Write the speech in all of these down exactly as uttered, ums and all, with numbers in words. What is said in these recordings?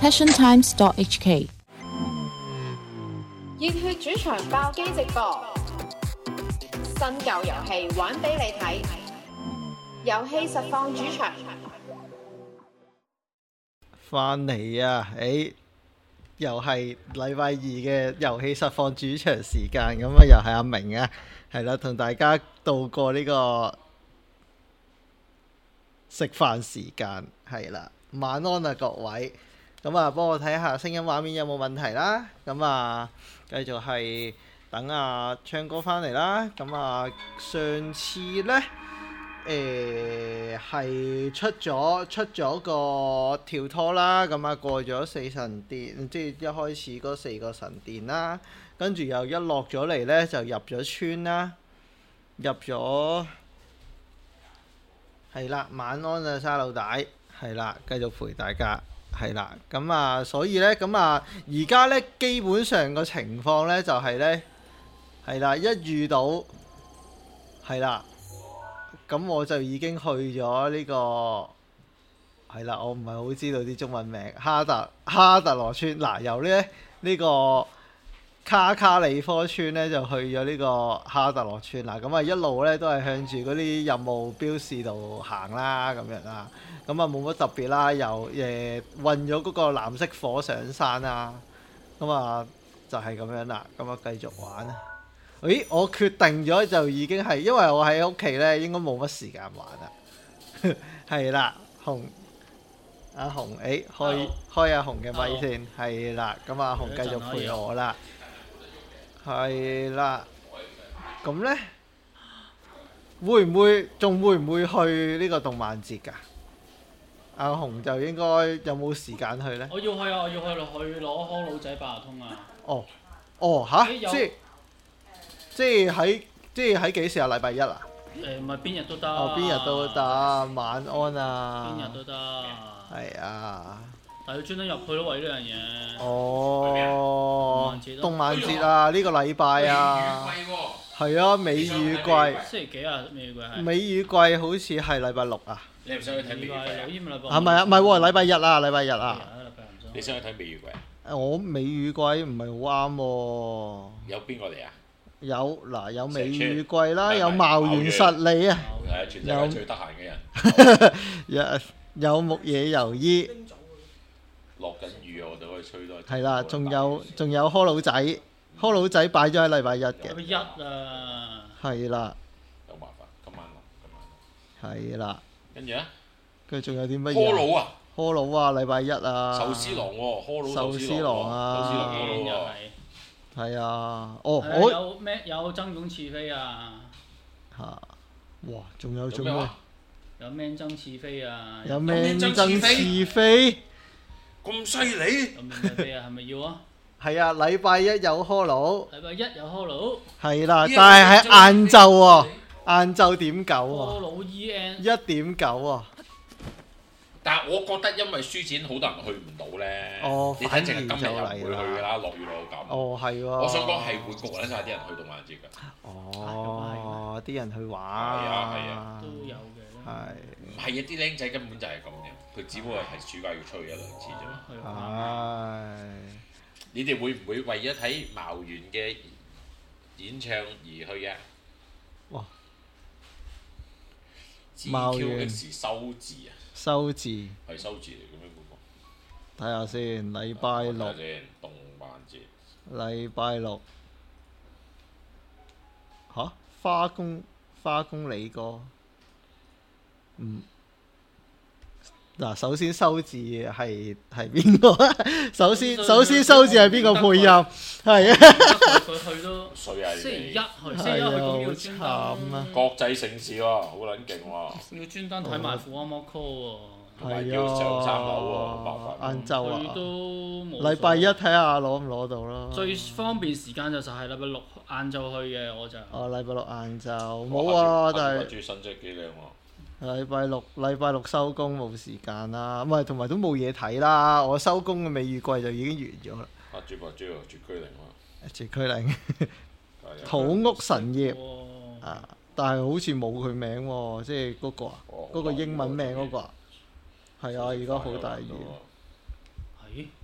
passion times dot h k。 熱血主場爆機直播，新舊遊戲玩俾你睇，遊戲實況主場。 翻嚟啊！誒，又係禮拜二嘅遊戲實況主場時間，咁啊又係阿明啊，係啦，同大家度過呢個食飯時間，係啦，晚安啊各位。咁啊，幫我睇下聲音畫面有冇問題啦。咁啊，繼續係等阿昌哥翻嚟啦。咁啊，上次呢，誒係出咗出咗個跳拖啦。咁啊，過咗四神殿，即係一開始嗰四個神殿啦。跟住又一落咗嚟呢，就入咗村啦，入咗係啦。晚安啊，沙老大，係啦，繼續陪大家。係啦，咁啊，所以呢，咁啊，而家呢，基本上個情況呢，就係呢，係啦，一遇到係啦，咁我就已經去咗呢個係啦，我唔係好知道啲中文名，哈特哈特羅村嗱，由呢呢個卡卡里科村呢，就去咗呢個哈特羅村啦，咁啊一路呢，都係向住嗰啲任務標示度行啦，咁樣啦。咁啊冇乜特別啦，又誒運咗嗰個藍色火上山啦，咁啊就係咁樣啦，咁啊繼續玩啊！咦，我決定咗就已經係，因為我喺屋企咧應該冇乜時間玩啦，係啦，紅阿紅，誒開開阿紅嘅咪先，係啦，咁阿紅繼續陪我啦，係啦，咁咧會唔會仲會唔會去呢個動漫節㗎？阿紅就應該有冇時間去呢？ 我要去啊！我要去落去攞康佬仔八達通啊！ 哦，哦嚇，即係即係喺即係喺幾時啊？禮拜一啊？ 誒唔係邊日都得。 哦，邊日都得，晚安啊！ 邊日都得。 係啊。 但係要專登入去咯，為呢樣嘢。 哦。動漫節啊！呢個禮拜啊。係啊，美雨季。 星期幾啊？美雨季係。 美雨季好似係禮拜六啊。 你唔想去睇美雨季啊？ 係咪啊？唔係喎，禮拜日啊，禮拜日啊。 你想去睇美雨季啊？ 我美雨季唔係好啱喎。 有邊個嚟啊？ 有嗱，有美雨季啦，有茂原實里啊， 係啊，全世界最得閒嘅人。有有木野遊衣。 落緊雨啊！我哋可以吹多。 係啦，仲有仲有柯佬仔，柯佬仔擺咗喺禮拜一嘅。 禮拜一啊。 係啦。 有麻煩，今晚落，今晚落。 係啦。 跟住咧， 佢仲有啲乜嘢？ 柯佬啊！ 柯佬啊，禮拜一啊。 壽司郎喎，柯佬壽司郎啊。 壽司郎柯佬喎。 係啊，哦， 我有咩有曾勇次飛啊？ 嚇！哇，仲有仲咩？ 有 man 曾次飛啊！ 有 man 曾次飛？ 咁犀利？ 有 man 曾飛啊？係咪要啊？ 係啊，禮拜一有柯佬。 禮拜一有柯佬。 係啦，但係喺晏晝喎，晏晝點九喎？ 柯佬 E N 一點九喎。 但係我覺得因為書展好多人去唔到咧， 哦， 你睇淨係今日又唔會去㗎啦，落雨落到咁。 哦，係喎。 我想講係會焗撚曬啲人去動漫節㗎。 哦，啲人去玩。 係啊係啊。 都有嘅。 係。 唔係啊！啲僆仔根本就係咁嘅，佢只不過係暑假要出去一兩次啫係。 嘛。你哋會唔會為咗睇茅原嘅演唱而去嘅？ 哇！ 茅原 G Q X 收字啊！ 收字。 係收字嚟嘅咩嗰個？ 睇下先，禮拜六。 睇下先，動漫節。 禮拜六。嚇！花公花公里歌。嗯。嗱，首先收字係係邊個啊？首先首先收字係邊個配音？係啊。 佢去都衰啊！ 星期一去，星期一去咁要專登。 國際盛事喎，好撚勁喎！ 要專登睇埋副阿摩 call 喎。 同埋要上三樓喎，好麻煩。 晏晝啊。 佢都冇。 禮拜一睇下攞唔攞到咯。 最方便時間就就係禮拜六晏晝去嘅，我就。 哦，禮拜六晏晝冇啊，但係。 住新隻幾靚喎！ 禮拜六禮拜六收工冇時間啦，唔係同埋都冇嘢睇啦。我收工嘅美雨季就已經完咗啦。 啊！絕白絕絕區零喎。 絕區零。土屋神業啊，但係好似冇佢名喎，即係嗰個啊，嗰個英文名嗰個啊。係啊，而家好大雨。 係。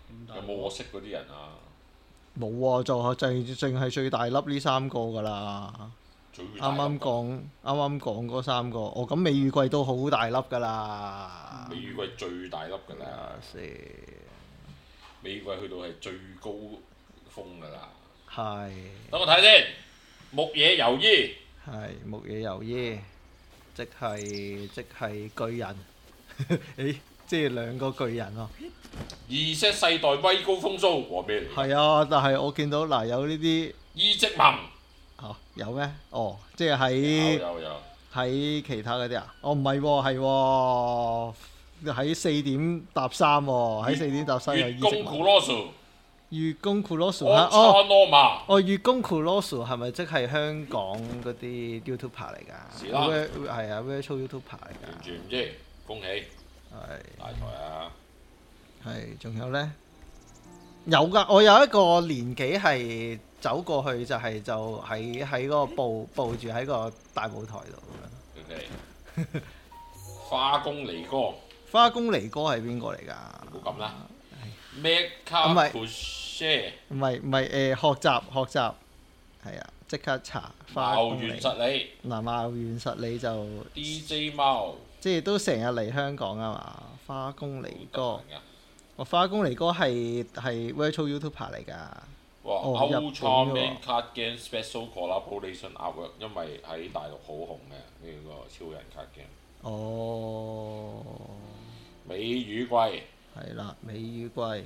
有冇我識嗰啲人啊？ 冇啊，就係淨淨係最大粒呢三個㗎啦。啱啱講啱啱講嗰三個，哦咁美羽貴都好大粒㗎啦。 美羽貴最大粒㗎啦。美羽貴去到係最高峰㗎啦。 係。 等我睇先，木野由衣。 係木野由衣，即係即係巨人。誒，即係兩個巨人喎。 二 set 世代威高風騷，話咩嚟？ 係啊，但係我見到嗱有呢啲。 伊織文。 哦，有咩？哦，即係喺有有喺其他嗰啲啊？哦，唔係喎，係喎，喺四點搭三喎，喺四點搭三有伊織文。月宮 Kurosu。 月宮 Kurosu 嚇哦哦，月宮 Kurosu 係咪即係香港嗰啲 YouTuber 嚟㗎？ 是啦。 係啊 ，Virtual YouTuber 嚟㗎。 完全唔知，恭喜。 係。 大台啊！ 係，仲有咧？有㗎，我有一個年紀係走過去，就係就喺喺嗰個步步住喺個大舞台度咁樣。 O.K. 花宮離歌。 花宮離歌係邊個嚟㗎？ 唔好咁啦。Meka Push。 唔係唔係誒學習學習係啊！即刻查花宮離。 茂原實里。 嗱，茂原實里就 D J 貓。即係都成日嚟香港啊嘛！花宮離歌。我花宮離歌係係 Virtual YouTuber 嚟㗎。 哇 ！Ultra Man Card Game Special Collaboration Artwork， 因為喺大陸好紅嘅呢個超人卡 game。 哦。 美羽貴。 係啦，美羽貴。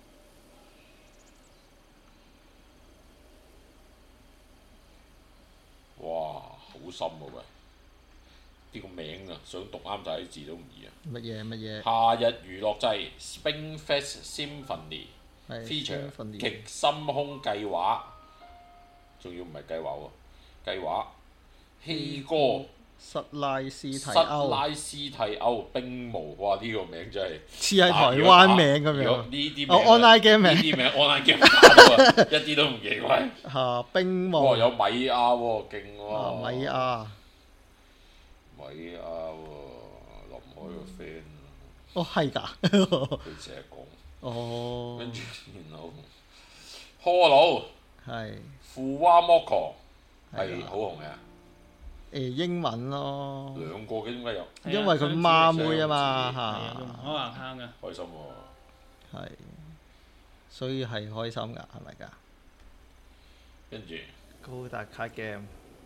哇！好深喎喂！呢個名啊，想讀啱晒啲字都唔易啊！ 乜嘢乜嘢？ 夏日娛樂祭 Springfest Symphony Feature 極深空計劃，仲要唔係計劃喎？計劃希哥塞拉斯蒂歐。 塞拉斯蒂歐冰巫，哇！呢、這個名真係似係台灣名咁樣。 呢啲哦 online game 名。 呢啲名 online game 打到啊，一啲都唔奇怪。 嚇冰巫。 哇！有米亞喎，勁喎。 米亞。 米亞喎，林海個 friend。 哦，係㗎。 佢成日講。 哦。 跟住然後，科魯。 係。 富娃摩克係好紅嘅。 誒英文咯。 兩個嘅點解有？ 因為佢孖妹啊嘛嚇。 用開硬坑㗎。 開心喎。 係。所以係開心㗎，係咪㗎？ 跟住。 高達卡 game。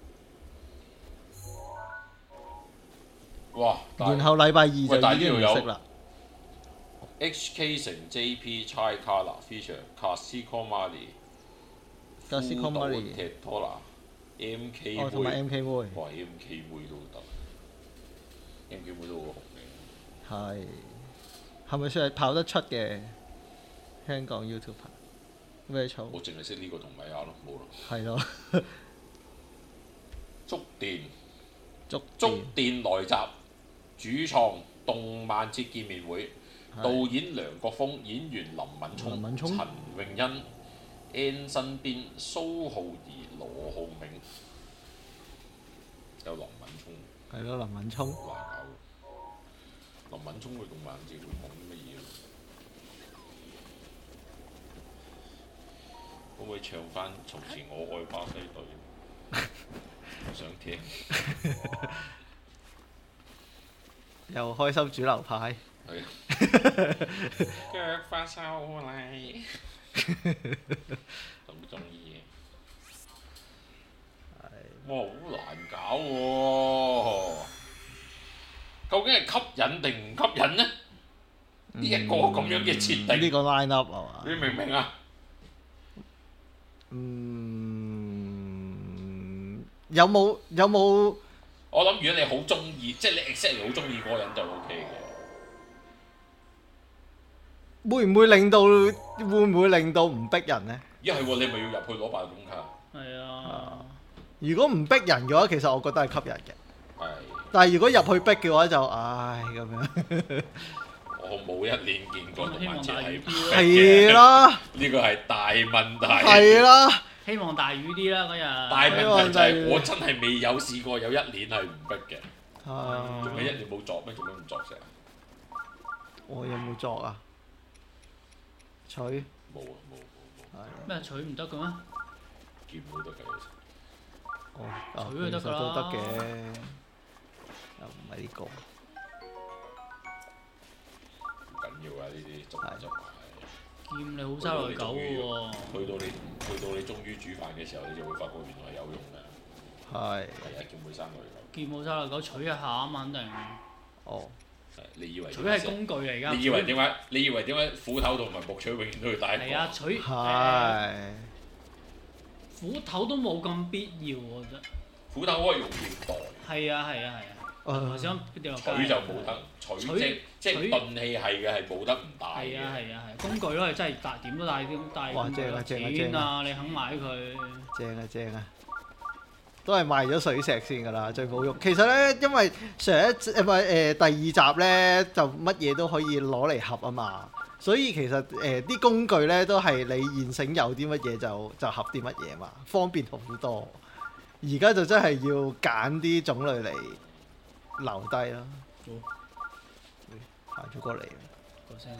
哇！ 然後禮拜二就已經唔識啦。 H K 城 J P Chai Kala Feature Kasuko Mari。Kasuko Mari。M K 妹。 哦，同埋 M K 妹。 哇 ！M K 妹都得。M K 妹都好紅嘅。係。 係咪算係跑得出嘅香港 YouTuber？Virtual。 我淨係識呢個同米亞咯，冇啦。 係咯。 觸電。 觸觸電來襲。主創動漫節見面會，導演梁國峰，演員林敏聰、陳詠欣、N 身邊、蘇浩儀、羅浩銘，有林敏聰。係咯，林敏聰。 難搞。林敏聰去動漫節會講啲乜嘢？可唔可以唱翻從前我愛巴西隊？我想聽。 又開心主流派。 係啊。腳發收嚟。咁中意嘅。哇！好難搞喎。究竟係吸引定唔吸引呢？呢一個咁樣嘅設定。 呢個 line up 係嘛？ 你明唔明啊？ 嗯。有冇有冇？ 我諗如果你好中意，即係你 exactly 好中意嗰個人就 O K 嘅。會唔會令到會唔會令到唔逼人呢？ 一係喎，你咪要入去攞八達通卡。 係啊。 如果唔逼人嘅話，其實我覺得係吸引嘅。 係。 但係如果入去逼嘅話，就唉咁樣。 我冇一年見過動漫節係逼嘅。 係啦。 呢個係大問題。 係啦。 希望大雨啲啦嗰日。 大問題就係我真係未有試過有一年係唔逼嘅。 係。 做咩一年冇作咩？做咩唔作成？ 我有冇作啊？ 取冇啊冇冇冇， 係咩取唔得嘅咩？ 劍都得㗎。 哦，啊取佢得㗎啦其實都得嘅，又唔係呢個。 唔緊要啊！呢啲執埋執埋。 劍你好嘥耐久喎。 去到你去到你終於煮飯嘅時候，你就會發覺原來有用㗎。 係。 係啊，劍會生耐久。 劍冇嘥耐久，取一下啊嘛，肯定。 哦。 你以為取係工具嚟㗎。 你以為點解？你以為點解斧頭同埋木錘永遠都要帶一個？ 係啊，取係。 斧頭都冇咁必要，我覺得。 斧頭可以用劍代。 係啊係啊係啊。我想掉落街。 錘就冇得，錘即即鈍器係嘅係冇得唔帶嘅。 係啊係啊係，工具咯，真係帶點都帶啲帶。 哇！正啊正啊正錢啊！ 啊，你肯買佢。 正啊正啊！都係賣咗水石先㗎啦，最冇用。其實咧，因為上一誒唔係誒第二集咧，就乜嘢都可以攞嚟合啊嘛，所以其實誒啲、呃、工具咧都係你現成有啲乜嘢就就合啲乜嘢嘛，方便好多。而家就真係要揀啲種類嚟留低啦。行咗過嚟。 個聲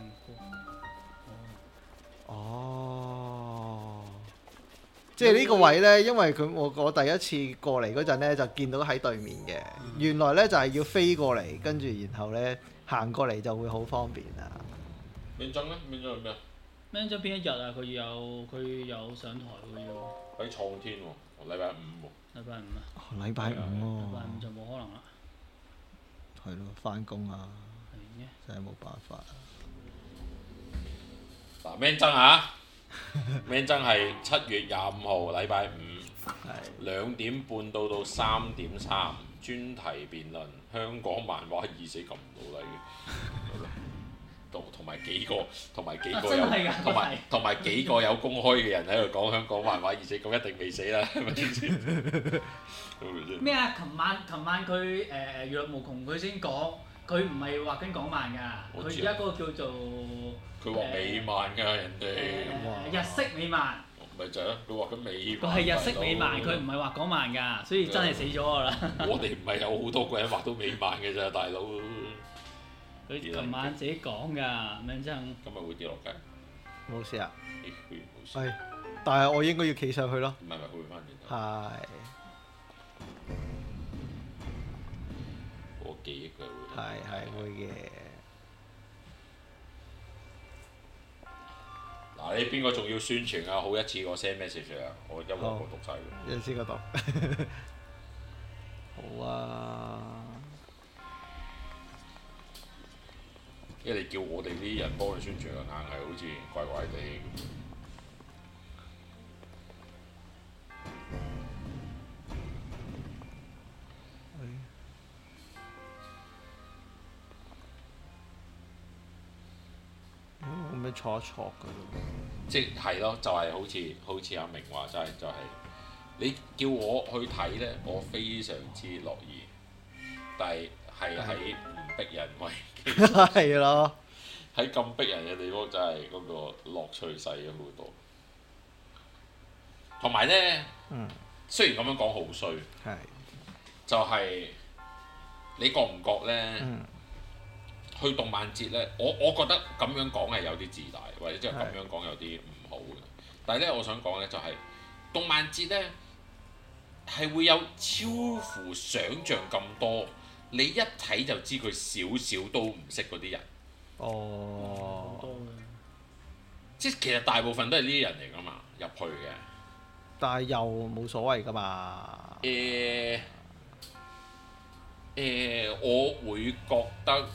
哦。即係呢個位呢，因為佢我我第一次過嚟嗰陣呢，就見到喺對面嘅。嗯、原來呢，就係、是、要飛過嚟，跟住然後呢，行過嚟就會好方便啦。 免爭咧？免爭係咩啊？ 免爭邊一日啊？佢有佢有上台喎要。 喺創天喎，禮拜五喎。禮拜五啊？ 哦，禮拜五喎。 禮拜五就冇可能啦。 係咯，翻工啊。 係嘅。 真係冇辦法。 嗱，免爭啊！免爭係七月廿五號禮拜五，兩點半到到三點三，專題辯論香港漫畫已死咁唔到啦嘅，同同埋幾個同埋幾個有同埋同埋幾個有公開嘅人喺度講香港漫畫已死，咁一定未死啦，係咪先？ 咩啊？琴晚琴晚佢誒誒娛樂無窮佢先講，佢唔係畫緊港漫㗎，佢而家嗰個叫做。 佢畫美漫㗎，人哋日式美漫。 咪就係咯，佢畫緊美漫。 佢係日式美漫，佢唔係畫港漫㗎，所以真係死咗㗎啦。 我哋唔係有好多個人畫到美漫嘅咋，大佬。 佢琴晚自己講㗎，咩真？ 今日會跌落街。 冇事啊。 冇事。 係，但係我應該要企上去咯。 唔係咪會翻轉頭？ 係。 我記憶佢會。 係係會嘅。 嗱，你邊個仲要宣傳啊？好一次過 send message 啊！我一鑊過讀晒佢。 一次過讀。好啊。 因為你叫我哋啲人幫你宣傳，硬係好似怪怪地。 咁樣錯一錯㗎咯。 即係咯，就係、是、好似好似阿明話齋，就係、是、你叫我去睇呢，我非常之樂意，但係係喺唔逼人為嘅。 係咯。 喺咁逼人嘅地方，真係嗰個樂趣細咗好多。同埋呢， 嗯、 雖然咁樣講好衰， 係就係你覺唔覺呢？ 嗯、 去動漫節呢，我我覺得咁樣講係有啲自大，或者即係咁樣講有啲唔好嘅。但係呢，我想講呢，就係、是、動漫節呢係會有超乎想像咁多，你一睇就知佢少少都唔識嗰啲人。 哦。 即係其實大部分都係呢啲人嚟㗎嘛，入去嘅。 但係又冇所謂㗎嘛。 誒誒、呃呃，我會覺得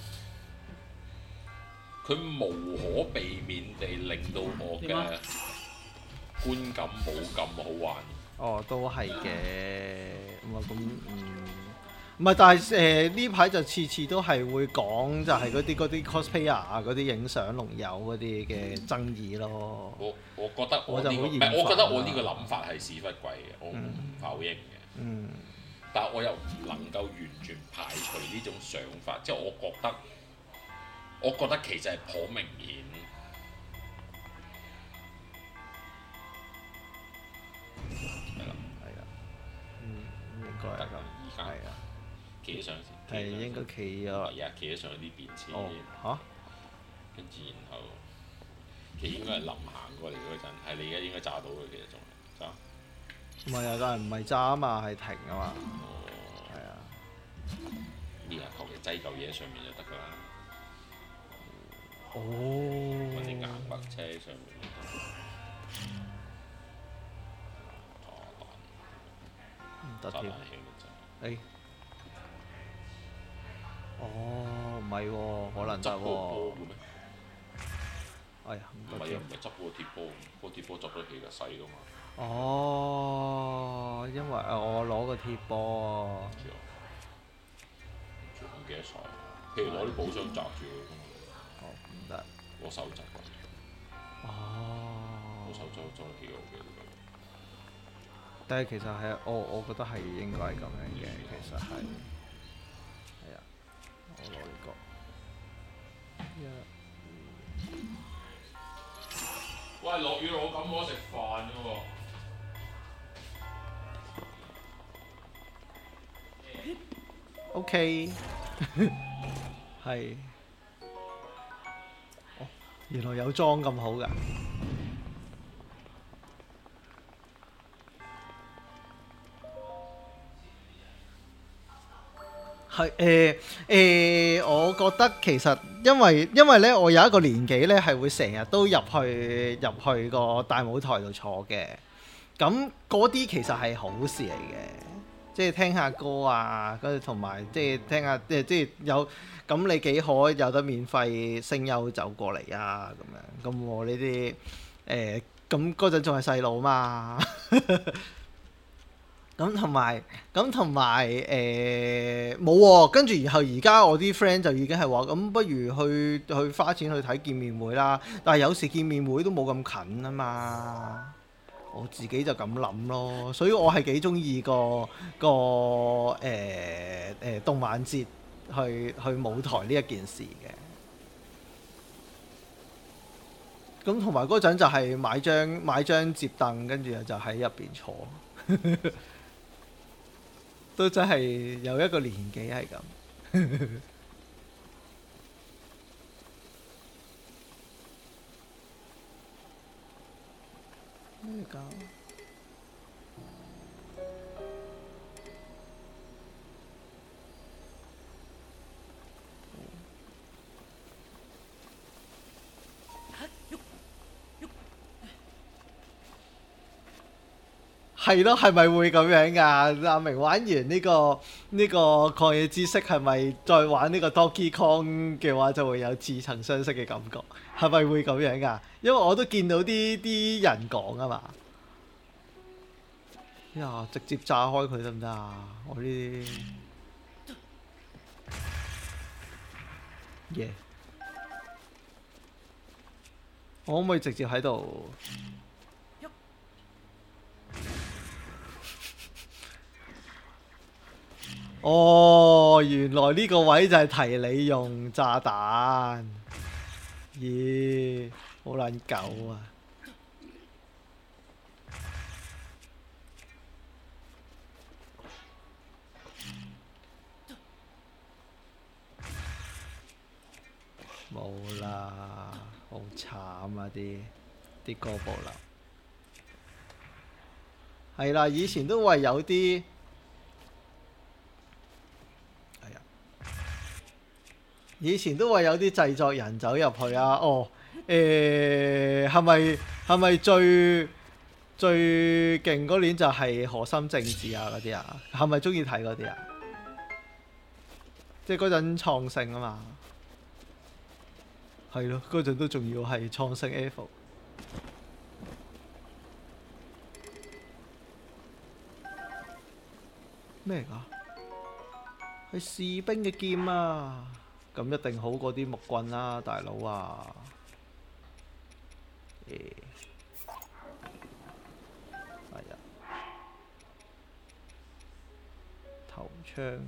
佢無可避免地令到我嘅觀感冇咁好玩。 哦，都係嘅。咁啊，咁嗯。唔係，但係誒呢排就次次都係會講，就係嗰啲嗰啲 cosplayer 啊，嗰啲影相龍友嗰啲嘅爭議咯。 我我覺得我呢、呢個唔係，我覺得我呢個諗法係屎忽鬼嘅，我唔否認嘅。 嗯。 但係我又唔能夠完全排除呢種想法，即係我覺得，我覺得其實係頗明顯。係啦， 係啊。嗯，應該係咁。 而家係啊。企咗上先， 係應該企咗。 係啊，企咗上呢邊先。 哦，嚇？ 跟住然後， 其實應該係臨行過嚟嗰陣，係你而家應該揸到嘅，其實仲係揸。 唔係啊，但係唔係揸啊嘛，係停啊嘛。 哦。 係啊。 咩啊？求其擠嚿嘢喺上面就得㗎啦。 哦。 揾啲硬物車喺上面。 唔得添。誒。哦，唔係喎，可能得喎。哎呀，唔得添。 唔係啊，唔係執嗰個鐵波，嗰個鐵波執得起㗎，細㗎嘛。 哦，因為我攞個鐵波。 唔知啊。唔記得晒。譬如攞啲寶箱擲住佢㗎嘛。 哦，唔得。 攞手擲㗎。 哦。 攞手執執得起㗎，我記得。 但係其實係我我覺得係應該係咁樣嘅，其實係。係啊，我攞呢個。 喂，落雨我咁我食飯㗎喎。 OK，係。哦，原來有裝咁好㗎。係誒誒，我覺得其實因為因為咧，我有一個年紀咧係會成日都入去入去個大舞台度坐嘅，咁嗰啲其實係好事嚟嘅，即係聽下歌啊，跟住同埋即係聽下即係即係有咁你幾可有得免費聲優走過嚟啊咁樣，咁我呢啲誒咁嗰陣仲係細路嘛。咁同埋，咁同埋誒冇喎，跟住然後而家我啲 friend 就已經係話，咁不如去去花錢去睇見面會啦。但係有時見面會都冇咁近啊嘛，我自己就咁諗咯。所以我係幾中意個個誒誒、呃呃、動漫節去去舞台呢一件事嘅。咁同埋嗰陣就係買張買張摺凳，跟住就喺入邊坐。都真係有一個年紀係咁。咩㗎？係咯，係咪會咁樣㗎？阿明玩完呢個呢個曠野之息，係咪再玩呢個 Donkey Kong 嘅話，就會有似曾相識嘅感覺？係咪會咁樣㗎？因為我都見到啲啲人講啊嘛。呀，直接炸開佢得唔得啊？我呢啲嘢，我可唔可以直接喺度？哦，原來呢個位就係提你用炸彈，咦，好撚狗啊！冇啦，好慘啊啲啲哥布林。係啦，以前都會有啲。以前都話有啲製作人走入去啊，哦，誒係咪係咪最最勁嗰年就係河森正治啊嗰啲啊？係咪中意睇嗰啲啊？即係嗰陣創聖啊嘛，係咯，嗰陣都仲要係創聖 F。咩嚟㗎？係士兵嘅劍啊！咁一定好過啲木棍啦，大佬啊！誒，係啊，頭槍。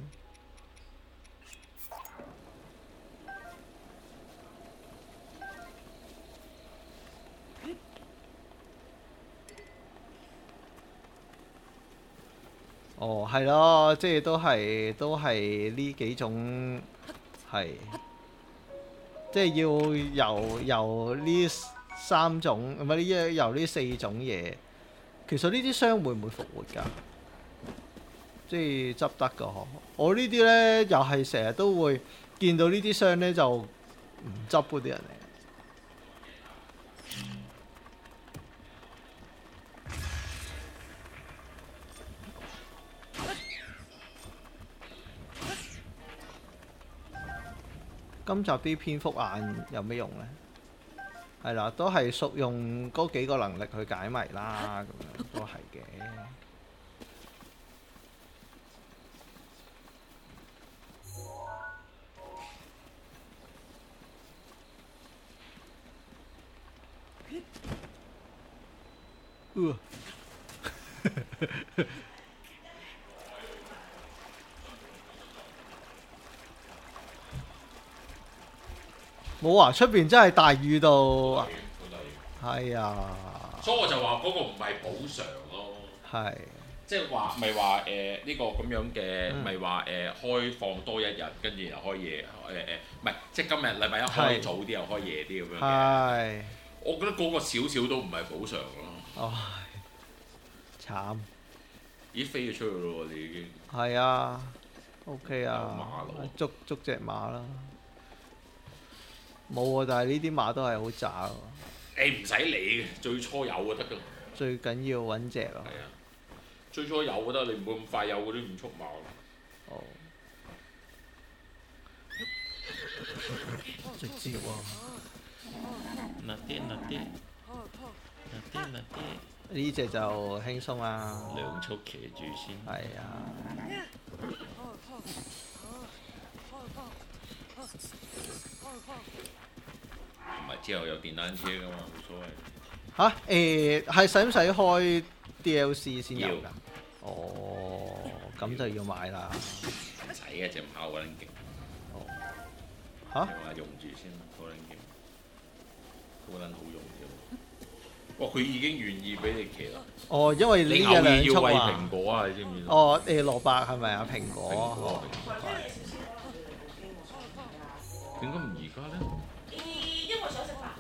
哦，係咯，即係都係都係呢幾種。係，即係要由由呢三種唔係呢一由呢四種嘢，其實呢啲箱會唔會復活㗎？即係執得㗎嗬。我呢啲咧又係成日都會見到呢啲箱咧就唔執嗰啲人嚟。今集啲蝙蝠眼有咩用呢？係啦，都係屬用嗰幾個能力去解謎啦，咁樣都係嘅。呃冇啊！出邊真係大雨到，係啊， 所以我就話嗰個唔係補償咯， 係， 即係話咪話誒呢個咁樣嘅，咪話誒開放多一日，跟住又開夜誒誒，唔係即係今日禮拜一開早啲又開夜啲咁樣嘅。係，我覺得嗰個少少都唔係補償咯。 唉，慘！ 咦，飛咗出去咯喎，你已經。 係啊 ，OK 啊，捉捉隻馬啦。冇喎，但係呢啲馬都係好渣喎。 誒唔使理嘅，最初有就得㗎。 最緊要揾隻咯。 係啊，最初有就得，你唔會咁快有嗰啲唔速馬。 哦。直接喎。 嗱啲嗱啲，嗱啲嗱啲。 呢隻就輕鬆啦。 兩速騎住先。 係啊。 唔係之後有電單車㗎嘛，冇所謂。 嚇誒係使唔使開 D L C 先有㗎？哦，咁就要買啦。 唔使嘅，隻馬好撚勁。 哦。嚇？ 你話用住先，好撚勁，好撚好用啫。哇！佢已經願意俾你騎啦。 哦，因為呢你隻兩要餵速啊。 蘋果啊！你知唔知？ 哦誒，蘿蔔係咪啊？蘋果。 蘋果。點解唔而家咧？ 因為想食飯。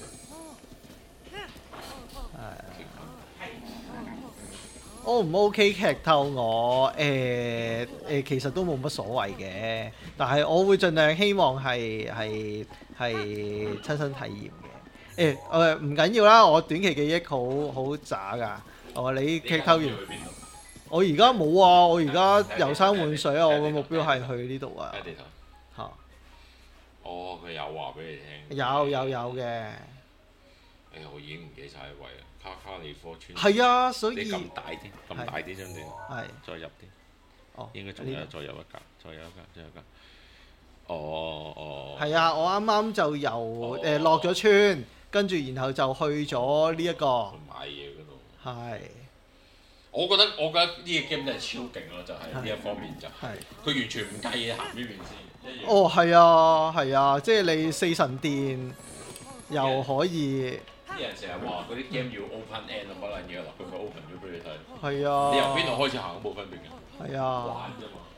O 唔 OK 劇透我誒誒、呃呃，其實都冇乜所謂嘅，但係我會盡量希望係係係親身體驗嘅。誒誒唔緊要啦，我短期記憶好好渣㗎。哦，你劇透完，我而家冇啊！我而家遊山玩水啊！我個目標係去呢度啊。嚇！ 哦，佢有話俾你聽。 有有有嘅。 誒，我已經唔記得晒位啦。卡卡利科村。 係啊，所以你咁大啲，咁大啲張定？ 係。 再入啲。 哦。 應該仲有，再入一格，再有一格，再有一格。哦哦。 係啊，我啱啱就由誒落咗村，跟住然後就去咗呢一個。 買嘢嗰度。 係。 我覺得我覺得呢個 game 真係超勁咯，就係呢一方面就係。佢完全唔介意行呢邊先。 哦，係啊，係啊，即係你四神殿又可以。 啲人成日話嗰啲 game 要 open end 啊，可能嘢啦，佢咪 open 咗俾你睇。 係啊。 你由邊度開始行都冇分別嘅。 係啊。 玩啫嘛。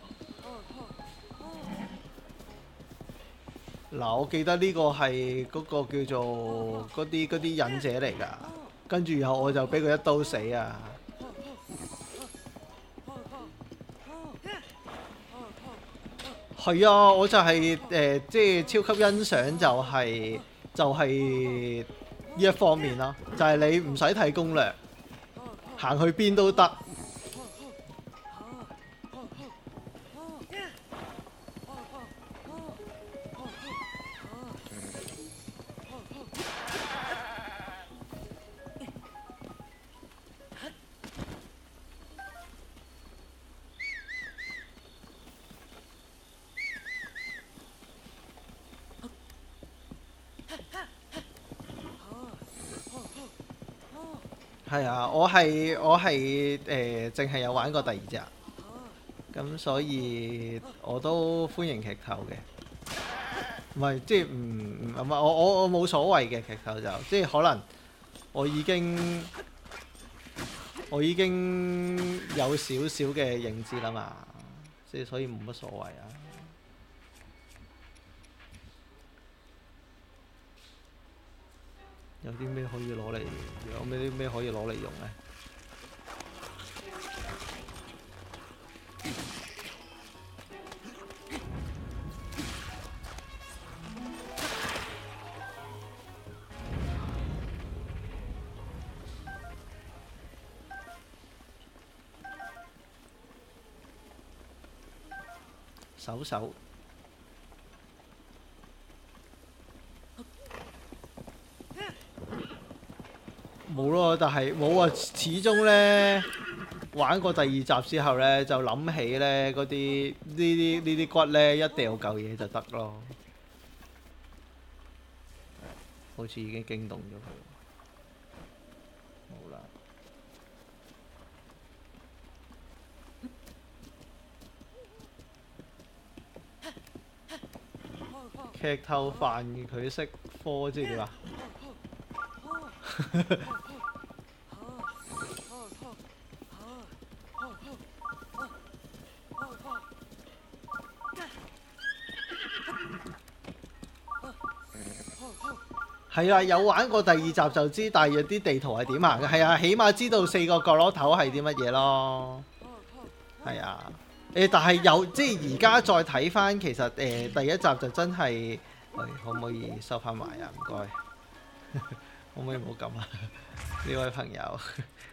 嗱，我記得呢個係嗰個叫做嗰啲嗰啲忍者嚟㗎，跟住然後我就俾佢一刀死啊！係啊，我就係、是、誒、呃，即係超級欣賞就係、是、就係、是、呢一方面啦，就係、是、你唔使睇攻略，行去邊都得。係啊，我係我係誒，淨係有玩過第二隻，咁所以我都歡迎劇透嘅。唔係即係唔唔唔係我我我冇所謂嘅劇透就，即係可能我已經我已經有少少嘅認知啦嘛，即係所以冇乜所謂啊。 有啲咩可以攞嚟？有咩啲咩可以攞嚟用咧？手手冇咯，但係冇啊！始終呢，玩過第二集之後呢，就諗起呢嗰啲呢啲呢啲骨呢，一掉嚿嘢就得咯。好似已經驚動咗佢。冇啦。劇透飯佢識科即係點啊？係啊，有玩過第二集就知，但係有啲地圖係點行嘅。係啊，起碼知道四個角落頭係啲乜嘢咯。係啊。誒、呃，但係有即係而家再睇翻，其實誒、呃、第一集就真係，喂、哎，可唔可以收翻埋啊？唔該，可唔可以唔好咁啊？呢位朋友，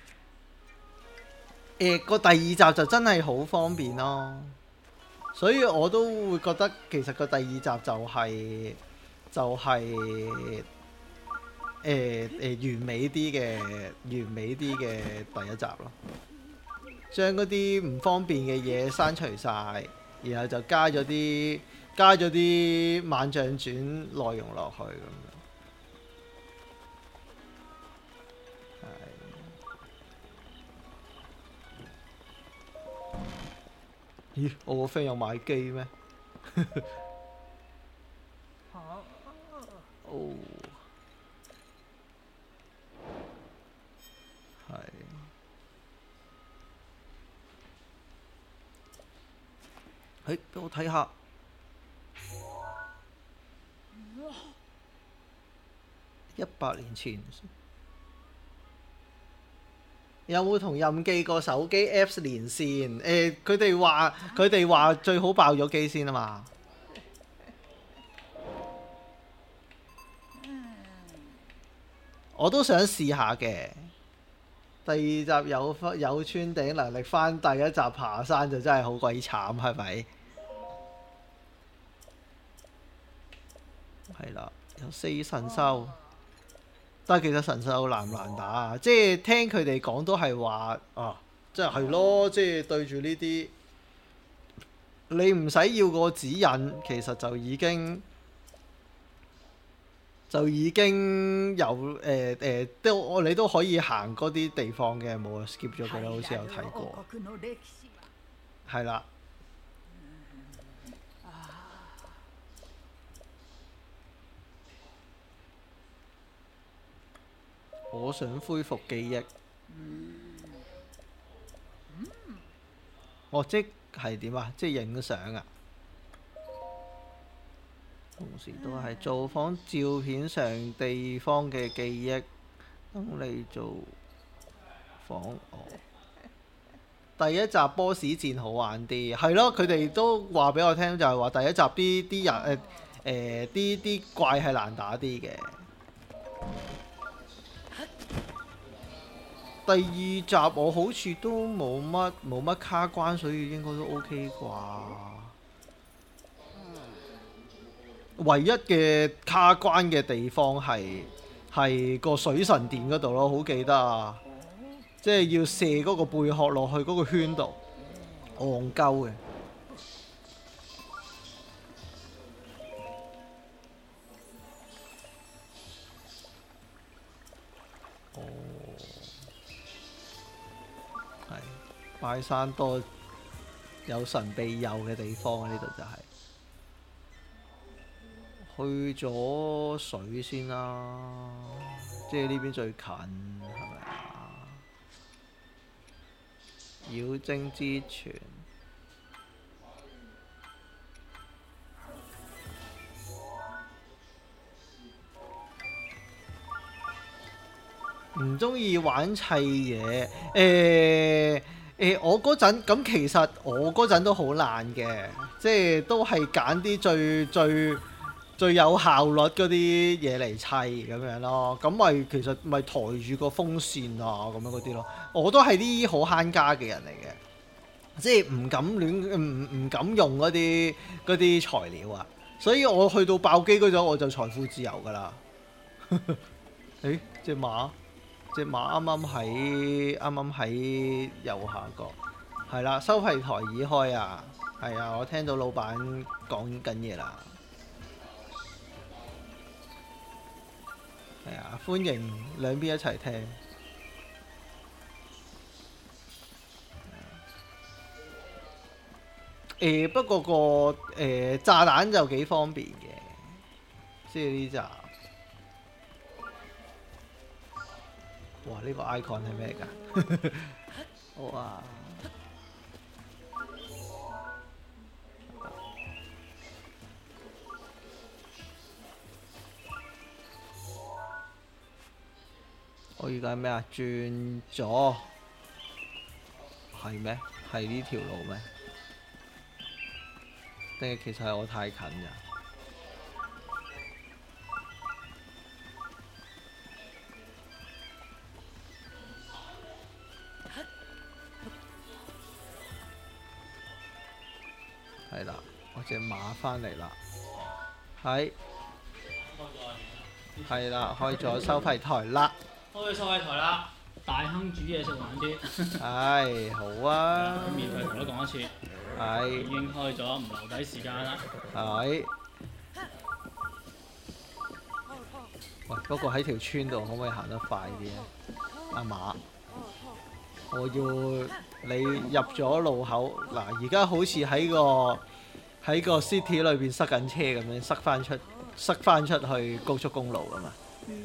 誒個、呃、第二集就真係好方便咯，所以我都會覺得其實個第二集就係、是、就係誒誒完美啲嘅完美啲嘅第一集咯。將嗰啲唔方便嘅嘢刪除晒，然後就加咗啲加咗啲萬象傳內容落去咁樣。咦？我個 friend 有買機咩？哦，係。誒，俾我睇下。一百年前有冇同任記個手機 Apps 連線？誒，佢哋話佢哋話最好爆咗機先啊嘛。我都想試下嘅。第二集有有穿頂能力，翻第一集爬山就真係好鬼慘，係咪？係啦，有四神獸，但係其實神獸難唔難打啊？即係聽佢哋講都係話啊，即係係咯，即係對住呢啲，你唔使要個指引，其實就已經就已經有誒誒都我你都可以行嗰啲地方嘅，冇啊 skip 咗佢啦，好似有睇過，係啦。我想恢復記憶。哦，即係點啊？即係影相啊？同時都係造訪照片上地方嘅記憶，等你做訪哦。第一集 boss 戰好玩啲，係咯，佢哋都話俾我聽，就係話第一集啲啲人誒誒啲啲怪係難打啲嘅。第二集我好似都冇乜冇乜卡關，所以應該都 OK 啩。唯一嘅卡關嘅地方係係個水神殿嗰度咯，好記得啊！即係要射嗰個貝殼落去嗰個圈度，戇鳩嘅。哦，係拜山多有神庇佑嘅地方啊！呢度就係、是、去咗水先啦，即係呢邊最近係咪啊？妖精之泉。 唔中意玩砌嘢。誒、誒，我嗰陣咁其實我嗰陣都好懶嘅，即係都係揀啲最最最有效率嗰啲嘢嚟砌咁樣咯。咁咪其實咪抬住個風扇啊咁樣嗰啲咯。我都係啲好慳家嘅人嚟嘅，即係唔敢亂唔唔敢用嗰啲嗰啲材料啊。所以我去到爆機嗰陣我就財富自由㗎啦。誒，隻馬隻馬啱啱喺啱啱喺右下角，係啦，收費台已開啊，係啊，我聽到老闆講緊嘢啦，係啊，歡迎兩邊一齊聽。誒、不過個誒、炸彈就幾方便嘅，即係呢扎。哇！呢、個 icon 係咩㗎？哇！我而家咩啊？轉咗係咩？係呢條路咩？定係其實係我太近咋？係啦，我隻馬翻嚟啦，係係啦，開咗收費台啦， 開咗收費台啦，大亨煮嘢食玩啲。 係好啊， 咁免費同都講一次，已係經開咗，唔留低時間啦。 係。喂，不過喺條村度可唔可以行得快啲啊？阿馬，我要你入咗路口嗱，而家好似喺個喺個 city 裏邊塞緊車咁樣，塞翻出塞翻出去高速公路㗎嘛。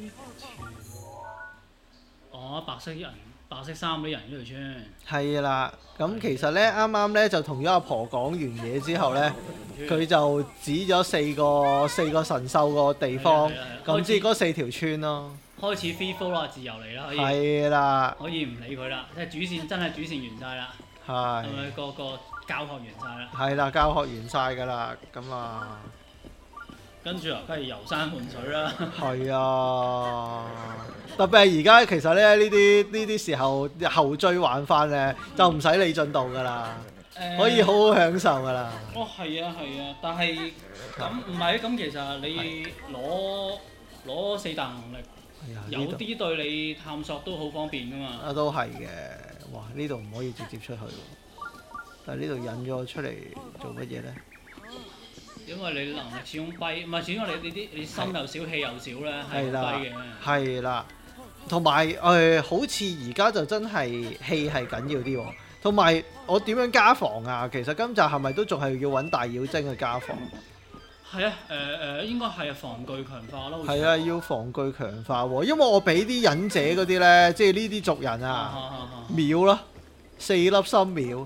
哦，白色人、白色衫嗰啲人呢條村。 係啦，咁其實咧，啱啱咧就同咗阿婆講完嘢之後咧，佢就指咗四個四個神獸個地方， 係啊係啊咁即係嗰四條村咯。 開始 free flow 啦，自由嚟啦，可以係啦， 可以唔理佢啦，即係主線真係主線完晒啦， 係係咪個個教學完晒啦？ 係啦，教學完晒㗎啦，咁啊， 跟住啊，梗係遊山玩水啦。 係啊，特別係而家其實咧呢啲呢啲時候後追玩翻咧，就唔使理進度㗎啦， 誒可以好好享受㗎啦。 哦，係啊，係啊，但係咁唔係咁，其實你攞攞四大能力， 係啊， 有呢度啲對你探索都好方便噶嘛。 啊都係嘅，哇！呢度唔可以直接出去喎，但係呢度引咗我出嚟做乜嘢咧？ 因為你能力始終跛，唔係始終你你啲你心又少氣又少咧，係係啦好跛嘅。 係啦，同埋誒，好似而家就真係氣係緊要啲喎。同埋我點樣加防啊？其實今集係咪都仲係要揾大妖精去加防？ 係啊，誒、誒，應該係啊，防具強化咯。好似係啊，要防具強化喎，因為我俾啲忍者嗰啲咧，即係呢啲族人啊啊， 啊啊啊秒咯，四粒心秒，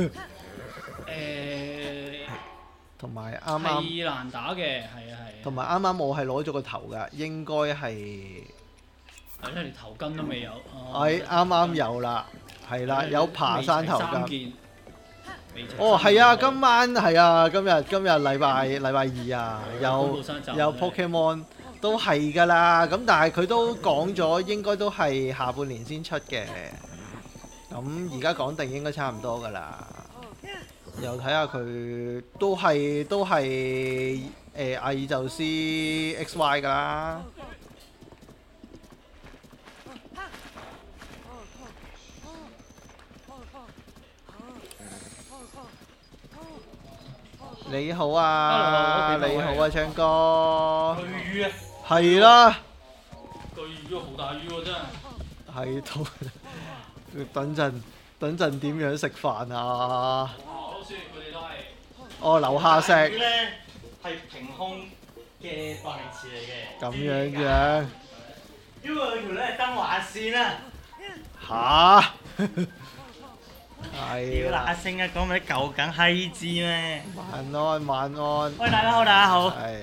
誒同埋啱啱， 係難打嘅，係啊係啊。 同埋啱啱我係攞咗個頭㗎，應該係係咧，連頭巾都未有。 係啱啱有啦，係啦，有爬山頭巾。 巾。 哦，係啊，今晚係啊，今日今日禮拜禮拜二啊，有有 Pokemon 都係㗎啦。咁但係佢都講咗，應該都係下半年先出嘅。咁而家講定應該差唔多㗎啦。又睇下佢都係都係誒阿爾宙斯 X Y 㗎啦。你好啊， Hello， 你好啊，昌哥。 巨魚啊！ 係啦， 巨魚好大魚喎，真係。 係同等陣等陣點樣食飯啊？ 哦，好似佢哋都係。 哦，樓下食。 魚咧係平空嘅代名詞嚟嘅。 咁樣樣。 因為佢條咧係燈畫線啊！ 吓？ 屌係啦。 嗱聲啊，講咪啲舊梗閪知咩？ 晚安，晚安。 喂，大家好，大家好。 係。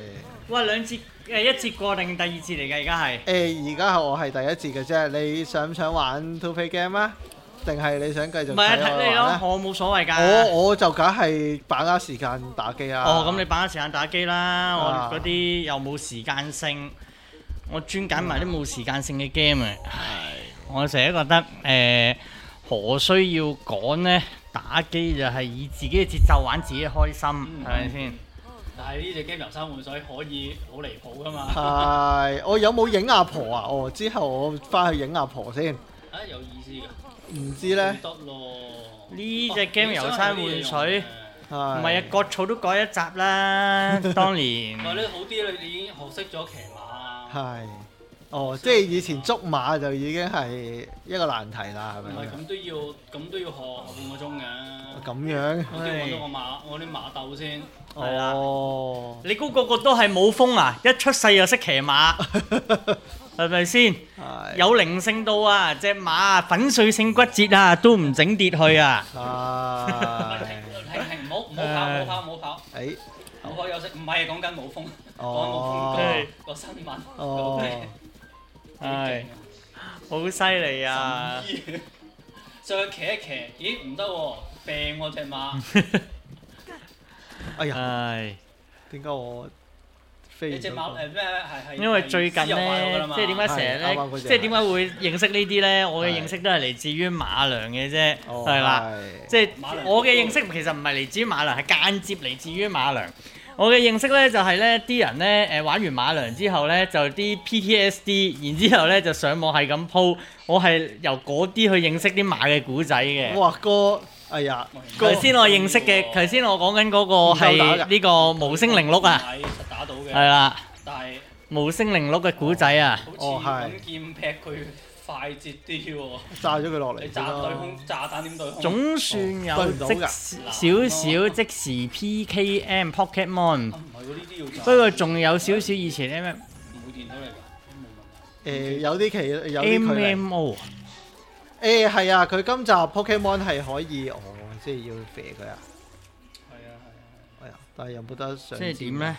哇！兩節誒一節過定第二節嚟㗎？而家係誒，而家我係第一節嘅啫。你想唔想玩 two play game 啊？定係你想繼續睇我唔係啊，睇你咯， 玩咧？ 我冇所謂㗎。 我我就梗係把握時間打機啦。 哦，咁你把握時間打機啦， 啊我嗰啲又冇時間性，我專揀埋啲冇時間性嘅 game 啊。我成日覺得誒，何需要趕呢？打機就係以自己嘅節奏玩，自己開心，係咪先？ 但係呢隻 game 遊山玩水可以好離譜㗎嘛？ 係，我有冇影阿婆啊？哦，之後我翻去影阿婆先。 啊，有意思㗎。 唔知咧。 得咯。 呢隻 game 遊山玩水， 唔唔係啊，割草都改一集啦，當年。 唔係你好啲，你已經學識咗騎馬。 係。哦，即係以前捉馬就已經係一個難題啦，係咪？ 唔係咁都要，咁都要學半個鐘嘅。 咁樣。 我先揾到個馬，我啲馬竇先。 係啦。 哦。 你估個個都係冇風啊？一出世就識騎馬，係咪先？有靈性到啊！隻馬啊，粉碎性骨折啊，都唔整跌去啊！ 係。 停停，唔好唔好跑，唔好跑，唔好跑。 誒。 唔好休息，唔係講緊冇風，講冇哦。 風個個新聞。 哦。 係。好犀利啊！ 上去騎一騎，咦唔得喎，病喎隻馬。 哎呀！ 係。 點解我飛？ 你隻馬誒咩係係？ 因為最近咧，即係點解成日咧，即係點解會認識呢啲咧？我嘅認識都係嚟自於馬娘嘅啫，係啦。即係我嘅認識其實唔係嚟自於馬娘，係間接嚟自於馬娘。我嘅認識咧就係咧，啲人咧誒玩完馬娘之後咧，就啲 P T S D， 然之後咧就上網係咁鋪。我係由嗰啲去認識啲馬嘅古仔嘅。 哇哥！哎呀， 頭先我認識嘅，頭先我講緊嗰個係呢個無聲鈴鹿啊， 打到嘅， 係啦， 但係無聲鈴鹿嘅古仔啊， 好似揾劍劈佢快捷啲喎， 炸咗佢落嚟， 你炸對空炸彈點對空？ 總算有即少少即時 P K M Pokemon，不過仲有少少以前 M M， 唔會電到你㗎， 誒有啲期有啲距離 M M O。 誒係啊，佢今集 Pokemon 係可以，哦，即係要肥佢啊。 係啊係啊係啊，但係有冇得上？ 即係點咧？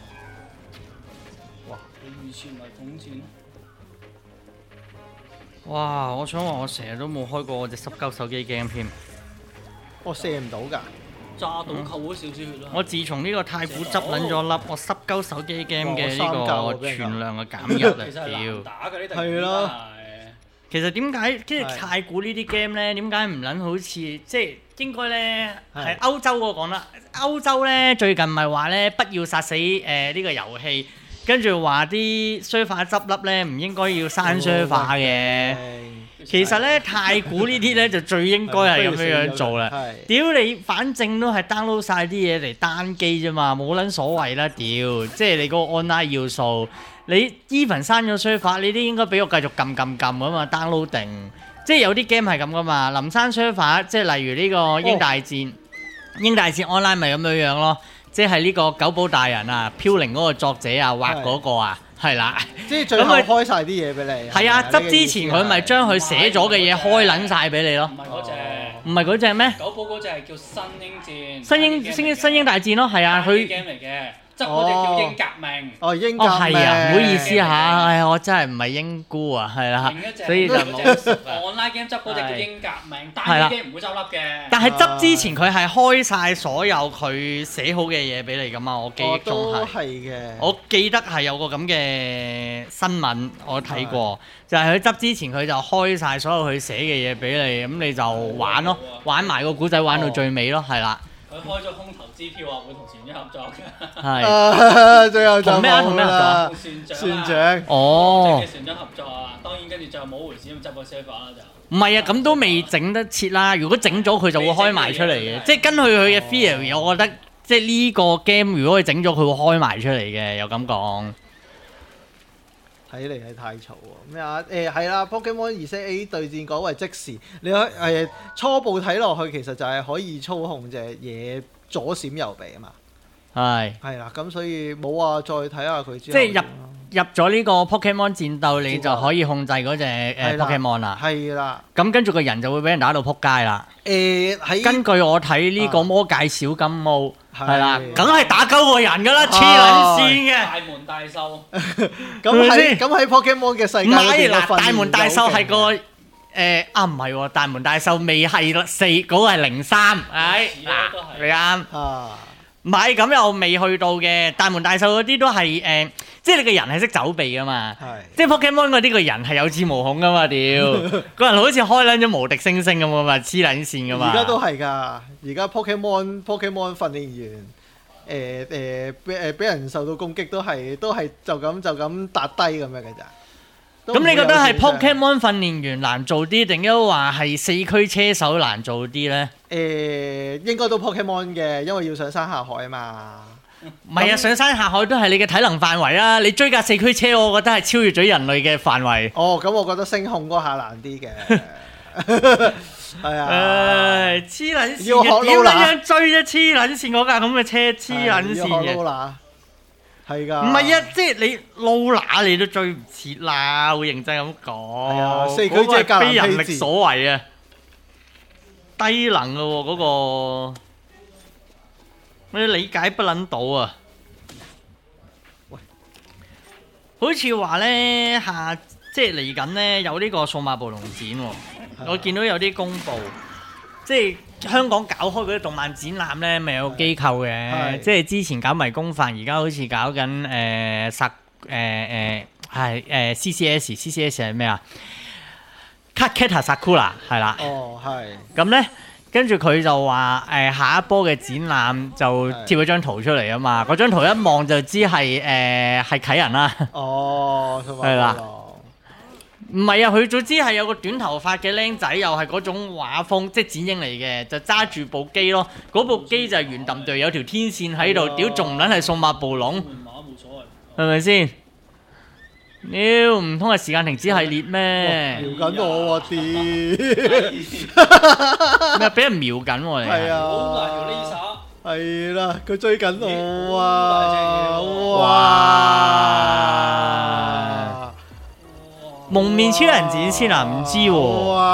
哇！ 你以前咪統戰咯。 哇！我想話我成日都冇開過我隻濕鳩手機 game 添。 我射唔到㗎。 炸到扣咗少少血啦。 我自從呢個太古執撚咗粒，我濕鳩手機 game 嘅呢個存量嘅減一啊！屌。 係咯。 其實點解即係太古呢啲 game 咧？點解唔撚好似即係應該咧係歐洲嗰個講啦？歐洲咧最近咪話咧不要殺死誒呢個遊戲，跟住話啲 server 執笠咧唔應該要刪 server 嘅。其實咧太古呢啲咧就最應該係咁樣樣做啦。屌你，反正都係 download 曬啲嘢嚟單機啫嘛，冇撚所謂啦。屌，即係你個 online 要素。你 even 刪咗 server，你都應該俾我繼續撳撳撳啊嘛 ，download 定，即係有啲 game 係咁噶嘛。臨刪 server，即係例如呢個英大戰，哦、英大戰 online 咪咁樣樣咯，即係呢個九寶大人啊，飄零嗰個作者啊，畫嗰個啊，係啦。 即係最後開晒啲嘢俾你。係啊，執之前佢咪將佢寫咗嘅嘢開撚晒俾你咯。 唔係嗰隻， 唔係嗰隻咩？ 九寶嗰隻係叫新英戰。 新英新新英大戰咯，係啊，佢 game 嚟嘅。執嗰隻叫英革命。 哦，英革命。 哦，係啊，唔好意思嚇，唉，我真係唔係英姑啊，係啦，所以就冇。 online game 執嗰隻叫英革命，單機 game 唔會執笠嘅。 但係執之前佢係開晒所有佢寫好嘅嘢俾你噶嘛，我記憶中係。 都係嘅。 我記得係有個咁嘅新聞，我睇過，就係佢執之前佢就開晒所有佢寫嘅嘢俾你，咁你就玩咯，玩埋個古仔玩到最尾咯，係啦。 佢開咗空頭支票啊，會同船長合作嘅。 係。最後就同咩啊？同咩合作？ 船長。 船長。 哦。 即係船長合作啊！當然跟住就冇回事咁執個 server 啦就。 唔係啊，咁都未整得切啦。如果整咗佢就會開埋出嚟嘅，即係根據佢嘅 theory，我覺得即係呢個 game 如果佢整咗，佢會開埋出嚟嘅，又咁講。 睇嚟係太嘈喎！咩啊？誒係啦 ，Pokemon 二 set A 對戰改為即時，你可誒初步睇落去其實就係可以操控隻嘢左閃右避啊嘛。 係。 係啦，咁所以冇話再睇下佢之後。 即係入入咗呢個 Pokemon 戰鬥，你就可以控制嗰隻誒 Pokemon 啦。 係啦。 咁跟住個人就會俾人打到撲街啦。 誒喺根據我睇呢個魔界小金毛係啦，梗係打鳩個人㗎啦，黐撚線嘅。 大門大獸。 咁喺咁喺 Pokemon 嘅世界裏邊嘅訓練， 大門大獸係個誒啊唔係喎，大門大獸未係四，嗰個係零三，唉嗱你啱啊。唔係咁又未去到嘅，大門大獸嗰啲都係誒、呃，即係你個人係識走避噶嘛，即係 Pokemon 嗰啲個人係有恃無恐噶嘛，屌個人好似開撚咗無敵星星咁啊嘛，黐撚線噶嘛。 而家都係㗎，而家 Pokemon Pokemon 訓練員誒誒誒俾人受到攻擊都係都係就咁就咁笪低咁樣㗎咋。 咁你覺得係 Pokemon 訓練員難做啲，定係話係四驅車手難做啲咧？ 誒、呃，應該都 Pokemon 嘅，因為要上山下海啊嘛。 唔係啊，上山下海都係你嘅體能範圍啊！你追架四驅車，我覺得係超越咗人類嘅範圍。 哦，咁我覺得星控嗰下難啲嘅。係啊。 唉，黐撚線嘅，點樣追啫？黐撚線嗰架咁嘅車，黐撚線嘅。 係㗎， 唔係啊，即係你撈乸你都追唔切啦，會認真咁講。係啊，四驅即係非人力所為啊，低能嘅喎嗰個，我理解不撚到啊。喂，好似話咧下即係嚟緊咧有呢個數碼暴龍展喎，我見到有啲公佈，即係。香港搞開嗰啲動漫展覽咧，咪有機構嘅，即係之前搞迷宮飯，而家好似搞緊誒殺誒誒係誒 C C S，C C S 係咩啊 ？Cardcaptor Sakura 係啦。 哦，係。 咁咧，跟住佢就話誒、呃、下一波嘅展覽就貼咗張圖出嚟啊嘛，嗰張圖一望就知係誒係啟人啦。 哦， 係啦。唔係啊，佢總之係有個短頭髮嘅僆仔，又係嗰種畫風，即係剪影嚟嘅，就揸住部機咯。嗰部機就係圓揼隊，有條天線喺度，屌仲唔撚係數碼暴龍？係咪先？屌唔通係時間停止系列咩？ 瞄緊我喎啲，咩俾人瞄緊喎你？ 係啊，係啦，佢追緊我啊！哇！ 蒙面超人展先啊，唔知喎。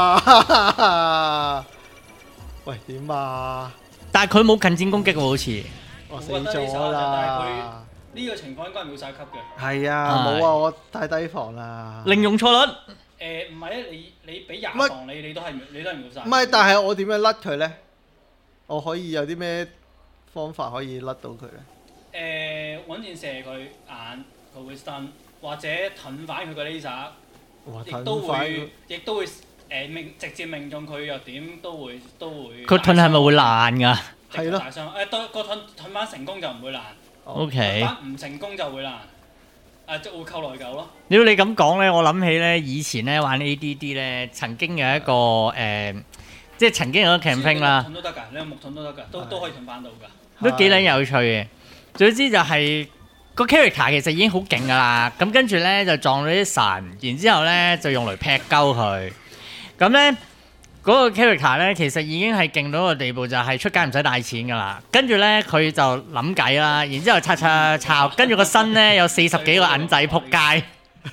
哇！喂，點啊？ 但係佢冇近戰攻擊喎，好似。 我死咗啦！ 呢個情況應該係秒晒級嘅。 係啊，冇啊，我太低防啦。 零用錯率？ 誒唔係啊，你你俾廿防你，你都係你都係秒晒。 唔係，但係我點樣甩佢咧？我可以有啲咩方法可以甩到佢咧？誒，揾箭射佢眼，佢會 stun，或者褪翻佢個 laser。亦都會，亦都會誒命直接命中佢弱點，都會都會。 佢盾係咪會爛㗎？ 係咯。 大傷誒，對個盾盾翻成功就唔會爛。 O K。 盾翻唔成功就會爛。誒，即係會扣內疚咯。 屌你咁講咧，我諗起咧以前咧玩 A D D 咧，曾經有一個誒，即係曾經有個 campaign 啦。 盾都得㗎，你有木盾都得㗎，都都可以盾翻到㗎。 都幾撚有趣嘅。總之就係。個 character 其實已經好勁㗎啦，咁跟住咧就撞到啲神，然之後咧就用嚟劈鳩佢。咁咧嗰個 character 咧其實已經係勁到個地步，就係出街唔使帶錢㗎啦。跟住咧佢就諗計啦，然之後刷刷刷，跟住個身咧有四十幾個銀仔撲街。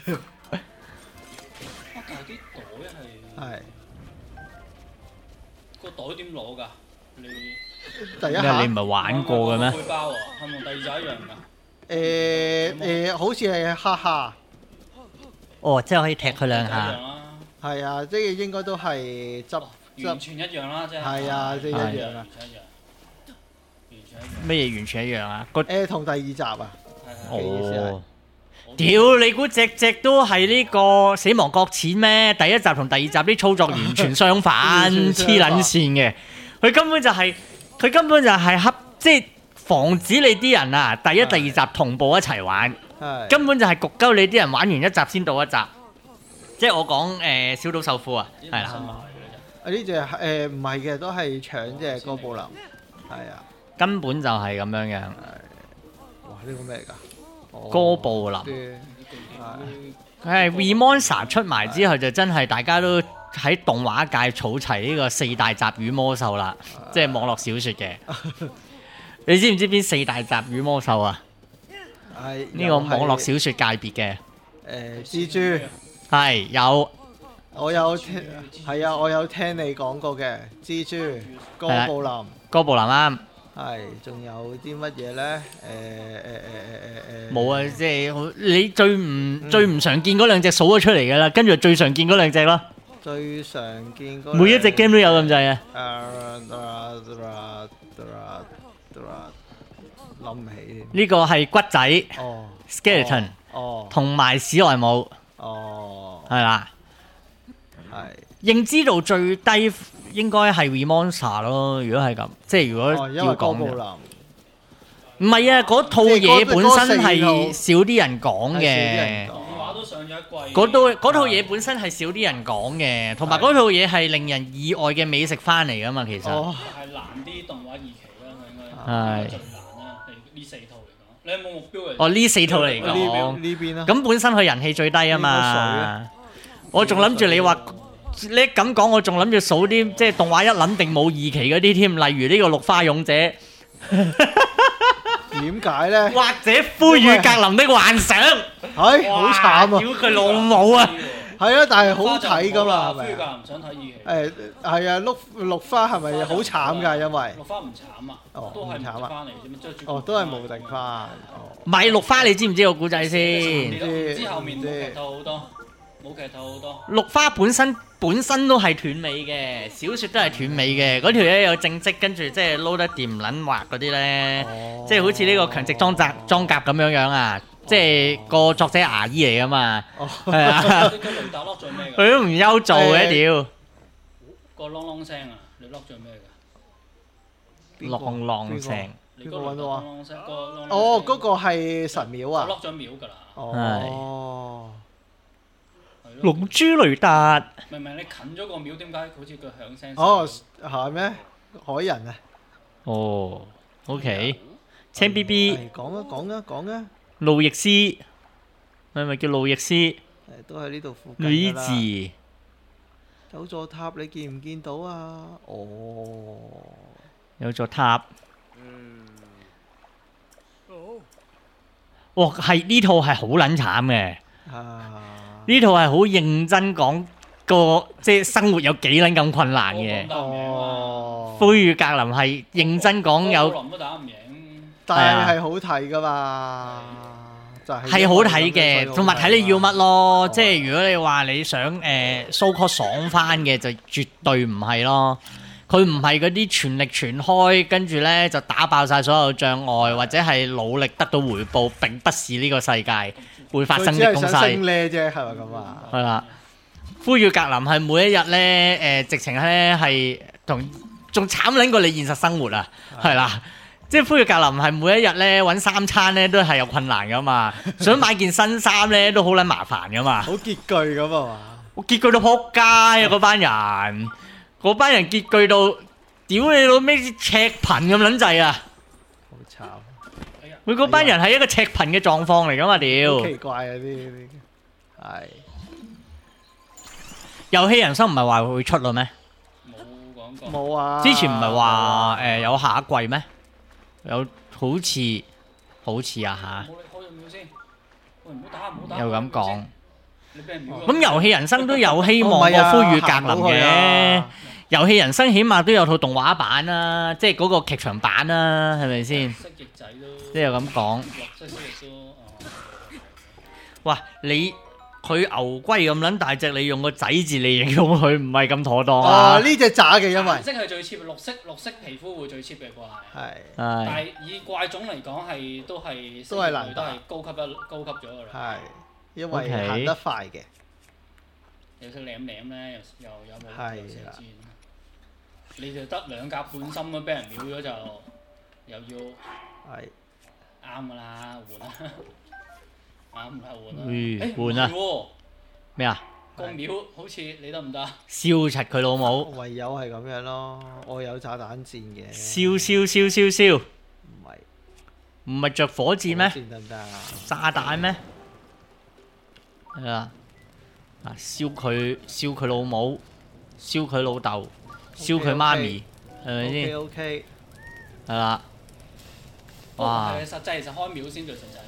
但係啲袋係係個袋點攞㗎？你第一下你唔係玩過嘅咩？ 背包啊，係咪第二就一樣㗎？ 誒誒，好似係哈哈。 哦，即係可以踢佢兩下。 係啊，即係應該都係執完全一樣啦，即係。係啊，即係一樣啦。 咩嘢完全一樣啊？個誒同第二集啊。 哦。屌你估隻隻都係呢個死亡擱淺咩？第一集同第二集啲操作完全相反，黐撚線嘅。佢根本就係佢根本就係恰即係。防止你啲人啊，第一、第二集同步一齊玩，根本就係焗鳩你啲人玩完一集先到一集。即係我講誒小島秀夫啊，係啦。 啊呢隻誒唔係嘅，都係搶隻哥布林，係啊。 根本就係咁樣嘅。 哇！呢個咩嚟㗎？ 哥布林。佢係 Remonster 出埋之後，就真係大家都喺動畫界儲齊呢個四大雜魚魔獸啦，即係網絡小説嘅。你知唔知邊四大雜魚魔獸啊？ 係呢個網絡小説界別嘅。 誒蜘蛛係有， 我有聽係啊，我有聽你講過嘅蜘蛛哥布林。 哥布林啱。 係，仲有啲乜嘢咧？誒誒誒誒誒誒。 冇啊，即係好你最唔最唔常見嗰兩隻數咗出嚟㗎啦，跟住最常見嗰兩隻咯。 最常見嗰每一隻 game 都有咁滯啊！ 諗唔起。 呢個係骨仔哦 skeleton， 哦， 同埋史萊姆， 哦， 係啦。 係。 認知度最低應該係 Remonster 咯，如果係咁，即係如果要講嘅。唔係啊，嗰套嘢本身係少啲人講嘅。 動畫都上咗一季。 嗰套嗰套嘢本身係少啲人講嘅，同埋嗰套嘢係令人意外嘅美食翻嚟噶嘛，其實。 係難啲動畫二期啦，佢應該。 係。 最難啦，呢四套嚟講，你有冇目標嚟？ 哦，呢四套嚟講。 呢邊啦。 咁本身佢人氣最低啊嘛。我仲諗住你話。你咁講，我仲諗住數啲即係動畫一諗定冇二期嗰啲添，例如呢個綠花勇者。 點解咧？ 或者灰與格林的幻想。 係好慘啊！ 屌佢老母啊！ 係啊，但係好睇噶嘛，係咪？ 灰格林想睇二期。 誒係啊，綠綠花係咪好慘㗎？因為綠花唔慘啊，都係冇得翻嚟啫嘛，即係哦，都係冇定翻。 唔係綠花，你知唔知個故仔先？ 唔知。之後面冇劇透好多，冇劇透好多。 綠花本身。本身都係斷尾嘅，小説都係斷尾嘅。嗰條嘢有正職，跟住即係撈得掂撚畫嗰啲咧，即係好似呢個強直裝甲裝甲咁樣樣啊！即係個作者牙醫嚟噶嘛，係啊。佢都唔憂做嘅屌。 個啷啷聲啊！你 lock 咗咩㗎？ 啷啷聲。 邊個揾到啊？ 哦， 嗰個係神廟啊！ 我 lock 咗廟㗎啦。 哦。 龍珠雷達。 明明你近咗個廟，點解好似個響聲？ 哦，係咩？海人啊！ 哦 ，OK。青 B B。 講啊講啊講啊！ 路易斯，係咪叫路易斯？誒， 都喺呢度附近㗎啦。女字。有座塔，你見唔見到啊？哦。 有座塔。嗯。哦，係呢套係好撚慘嘅。啊。呢套係好認真講個即係生活有幾撚咁困難嘅。哦。灰與格林係認真講有。格林都打唔贏。 但係係好睇㗎嘛，就係。係好睇嘅，同埋睇你要乜咯。即係如果你話你想誒 so call 爽翻嘅，就絕對唔係咯。佢唔係嗰啲全力全開，跟住咧就打爆晒所有障礙，或者係努力得到回報，並不是呢個世界會發生嘅東西。佢只係想升呢啫，係咪咁啊？係啦，灰與格林係每一日咧，誒直情咧係同仲慘撚過你現實生活啊，係啦，即係灰與格林係每一日咧揾三餐咧都係有困難噶嘛，想買件新衫咧都好撚麻煩噶嘛， 好拮據咁啊嘛， 我拮據到撲街啊嗰班人，嗰班人拮據到屌你老味赤貧咁撚滯啊！好慘。佢嗰班人係一個赤貧嘅狀況嚟噶嘛？屌！ 好奇怪啊！呢啲係遊戲人生唔係話會出咯咩？ 冇講過。 冇啊！ 之前唔係話誒有下一季咩？有好似好似啊嚇。冇你開咗秒先。喂，唔好打唔好打。又咁講。你俾人秒。咁遊戲人生都有希望過灰與格林嘅。遊戲人生起碼都有套動畫版啦，即係嗰個劇場版啦，係咪先？即係咁講。哇！你佢牛龜咁撚大隻，你用個仔字嚟形容佢，唔係咁妥當啊！ 呢隻渣嘅，因為顏色係最 cheap，綠色綠色皮膚會最 cheap 嘅怪。係。但係以怪種嚟講係都係都係難都係高級一高級咗㗎啦。係， 因為行得快嘅。 有隻舐舐咧，又又有冇有射箭？你就得兩格半心咁，俾人秒咗就又要係啱㗎啦，換啦，啱唔係換啦？誒換啊！ 咩啊？ 個秒好似你得唔得？ 燒柒佢老母！ 唯有係咁樣咯，我有炸彈箭嘅。 燒燒燒燒燒！ 唔係唔係着火箭咩？ 箭得唔得啊？ 炸彈咩？係啊！啊燒佢燒佢老母，燒佢老豆。燒佢媽咪，係咪先 ？O K， 係啦。哇！ 實際其實開廟先做實際嘅。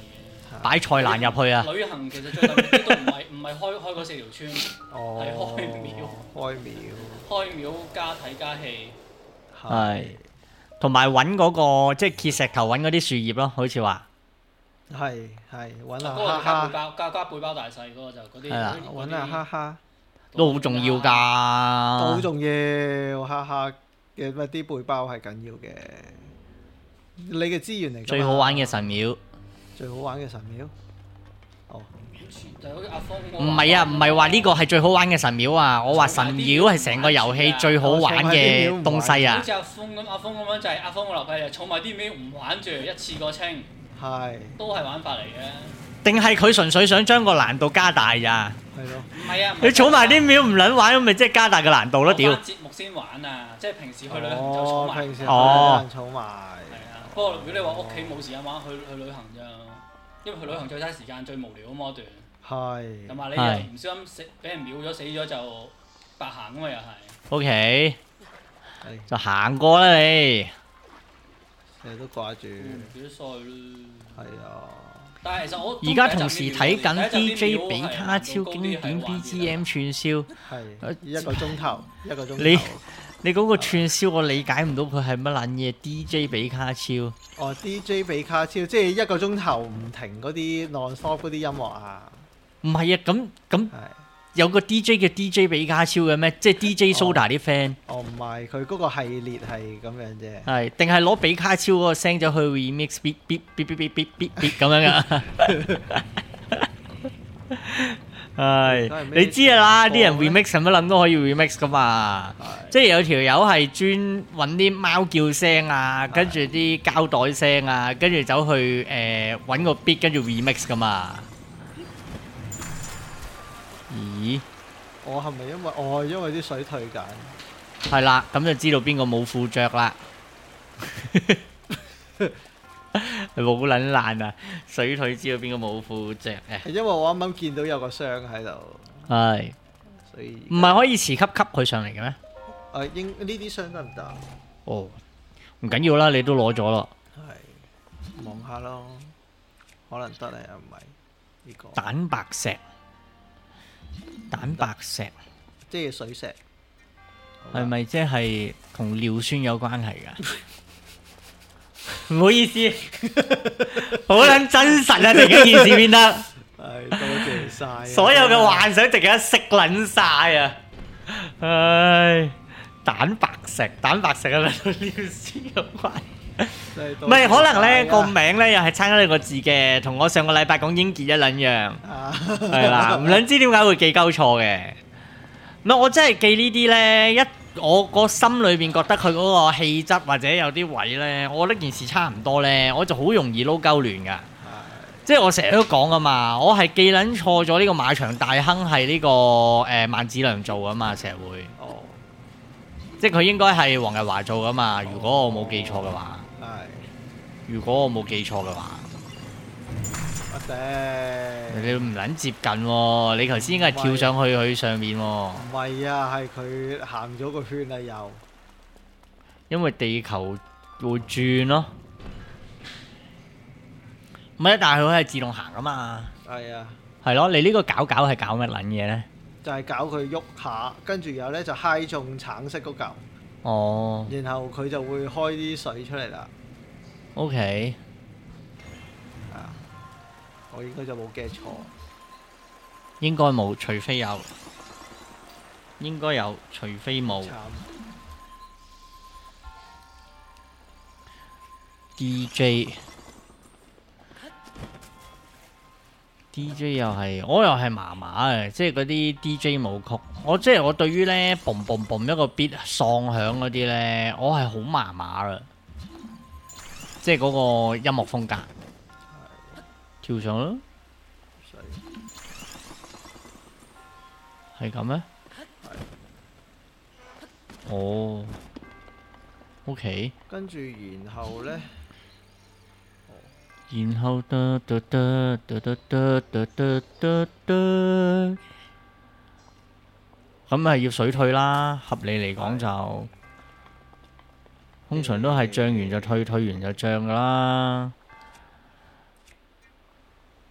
擺菜欄入去啊！ 旅行其實最特別都唔係唔係開開嗰四條村，係、 哦、 開廟， 開廟， 開廟加睇加戲， 係同埋揾嗰個即係揭石頭揾嗰啲樹葉咯，好似話係係揾下嗰個哈哈， 加背包加加背包大細嗰個就嗰啲係啦揾下哈哈都好重要都好㗎。 重要，哈哈嘅乜啲背包係緊要嘅，你嘅資源嚟㗎嘛。 最好玩嘅神廟， 最好玩嘅神廟，哦， 就好似阿峰嗰個唔係啊，唔係話呢個係最好玩嘅神廟啊，我話神廟係成個遊戲最好玩嘅東西啊好！似阿峰咁，阿峰咁樣就係阿峰個立係儲埋啲廟唔玩住，一次過清， 係都係玩法嚟嘅。 定係佢純粹想將個難度加大咋？ 係咯， 唔係啊， 你儲埋啲廟唔撚玩，咁咪即係加大個難度咯？屌！ 節目先玩啊，即係平時去旅行就儲哦， 埋。 平時哦有人儲埋， 係啊，不過如果你話屋企冇時間玩，去去旅行咋，因為去旅行最嘥時間最無聊啊嘛段。 係同埋你係又唔小心死俾人秒咗死咗就白行啊嘛又係。 OK， 係就行過啦你。 成日都掛住， 唔記得晒咯。 係啊。 但係其實我而家同時睇緊 D J 比卡超經典 B G M 串燒， 係一個鐘頭，一個鐘頭。 你你嗰個串燒我理解唔到佢係乜撚嘢 D J 比卡超。 哦，D J 比卡超，即係一個鐘頭唔停嗰啲 non-stop 嗰啲音樂啊。 唔係啊，咁咁係。 有個 D J 叫 D J 比卡超嘅咩？即係 D J Soda 啲 friend。 哦，唔係，佢嗰個系列係咁樣啫。 係，定係攞比卡超嗰個聲走去 remix beat beat beat beat beat beat beat 咁樣噶。係，你知啊啦，啲人 remix 使乜諗都可以 remix 噶嘛。即係有條友係專揾啲貓叫聲啊，跟住啲膠袋聲啊，跟住走去誒揾個 beat 跟住 remix 噶嘛。咦？ 我係咪因為哦，因為啲水退緊？ 係啦，咁就知道邊個冇褲着啦。係冇撚爛啊！水腿知道邊個冇褲着嘅。 係因為我啱啱見到有個箱喺度。 係。 所以唔係可以磁吸吸佢上嚟嘅咩？ 誒應呢啲箱得唔得？ 哦，唔緊要啦，你都攞咗咯。 係望下咯，可能得咧，又唔係呢個。 蛋白石。蛋白石。 即係水石。 係咪即係同尿酸有關係㗎？唔好意思，好撚真實啊！突然間件事變得。 係多謝晒。 所有嘅幻想突然間熄撚晒啊！唉，蛋白石，蛋白石係咪同尿酸有關？唔係，可能咧個名咧又係差咗兩個字嘅，同我上個禮拜講英傑一撚樣。係啦，唔撚知點解會記鳩錯嘅。唔係，我真係記呢啲咧，一我個心裏邊覺得佢嗰個氣質或者有啲位咧，我覺得件事差唔多咧，我就好容易撈鳩亂㗎。即係我成日都講㗎嘛，我係記撚錯咗呢個馬場大亨係呢個誒萬梓良做㗎嘛，成日會。哦。即係佢應該係黃日華做㗎嘛，如果我冇記錯嘅話。 係。 如果我冇記錯嘅話。 我頂。 你唔撚接近喎，你頭先應該係跳上去佢上面喎。 唔係啊，係佢行咗個圈啊又。 因為地球會轉咯。唔係，但係佢係自動行噶嘛。係啊。 係咯，你呢個搞搞係搞乜撚嘢咧？ 就係搞佢喐下，跟住然後咧就揩中橙色嗰嚿。 哦。 然後佢就會開啲水出嚟啦。 OK。 係啊。我應該就冇 get 錯。 應該冇，除非有。應該有，除非冇。D J。D J 又係，我又係麻麻嘅，即係嗰啲 D J 舞曲，我即係我對於咧嘣嘣嘣一個 beat 喪響嗰啲咧，我係好麻麻啦，即係嗰個音樂風格。跳上啦，係咁咩？哦 ，OK。 跟住然後咧。 然後得得得得得得得得得得，咁咪要水退啦。合理嚟講就，通常都係漲完就退，退完就漲噶啦。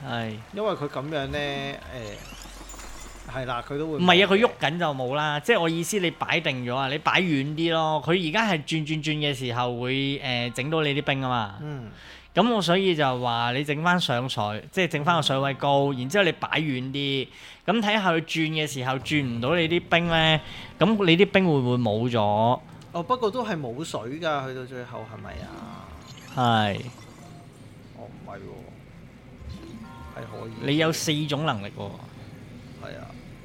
係。 因為佢咁樣咧，誒係啦，佢都會唔係啊，佢喐緊就冇啦。即係我意思，你擺定咗啊，你擺遠啲咯。佢而家係轉轉轉嘅時候會誒整到你啲兵啊嘛。 嗯。 咁我所以就話你整翻上水，即係整翻個水位高，然之後你擺遠啲，咁睇下佢轉嘅時候轉唔到你啲兵咧，咁你啲兵會唔會冇咗？ 哦，不過都係冇水㗎，去到最後係咪啊？ 係。 哦，唔係喎，係可以。 你有四種能力喎。 係啊。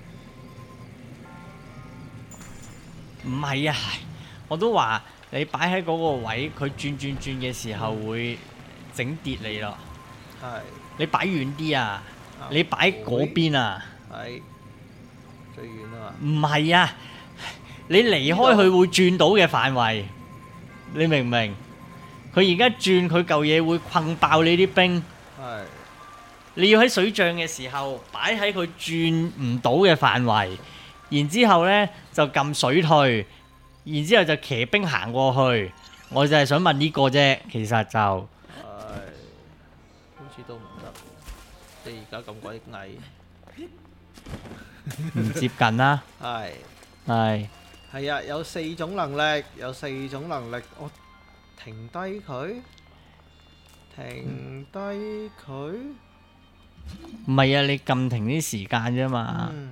唔係啊，我都話你擺喺嗰個位，佢轉轉轉嘅時候會整跌你咯。 係。 你擺遠啲啊！你擺嗰邊啊！ 係。最遠啊嘛。 唔係啊！你離開佢會轉到嘅範圍，你明唔明？佢而家轉佢嚿嘢會困爆你啲兵。 係。 你要喺水漲嘅時候擺喺佢轉唔到嘅範圍，然之後呢就撳水退，然之後就騎兵行過去。我就係想問呢個啫，其實就係好似都唔得。你而家咁鬼矮， 唔接近啦。 係。 係。 係啊，有四種能力，有四種能力，我停低佢，停低佢。 唔係啊，你撳停啲時間啫嘛。 嗯。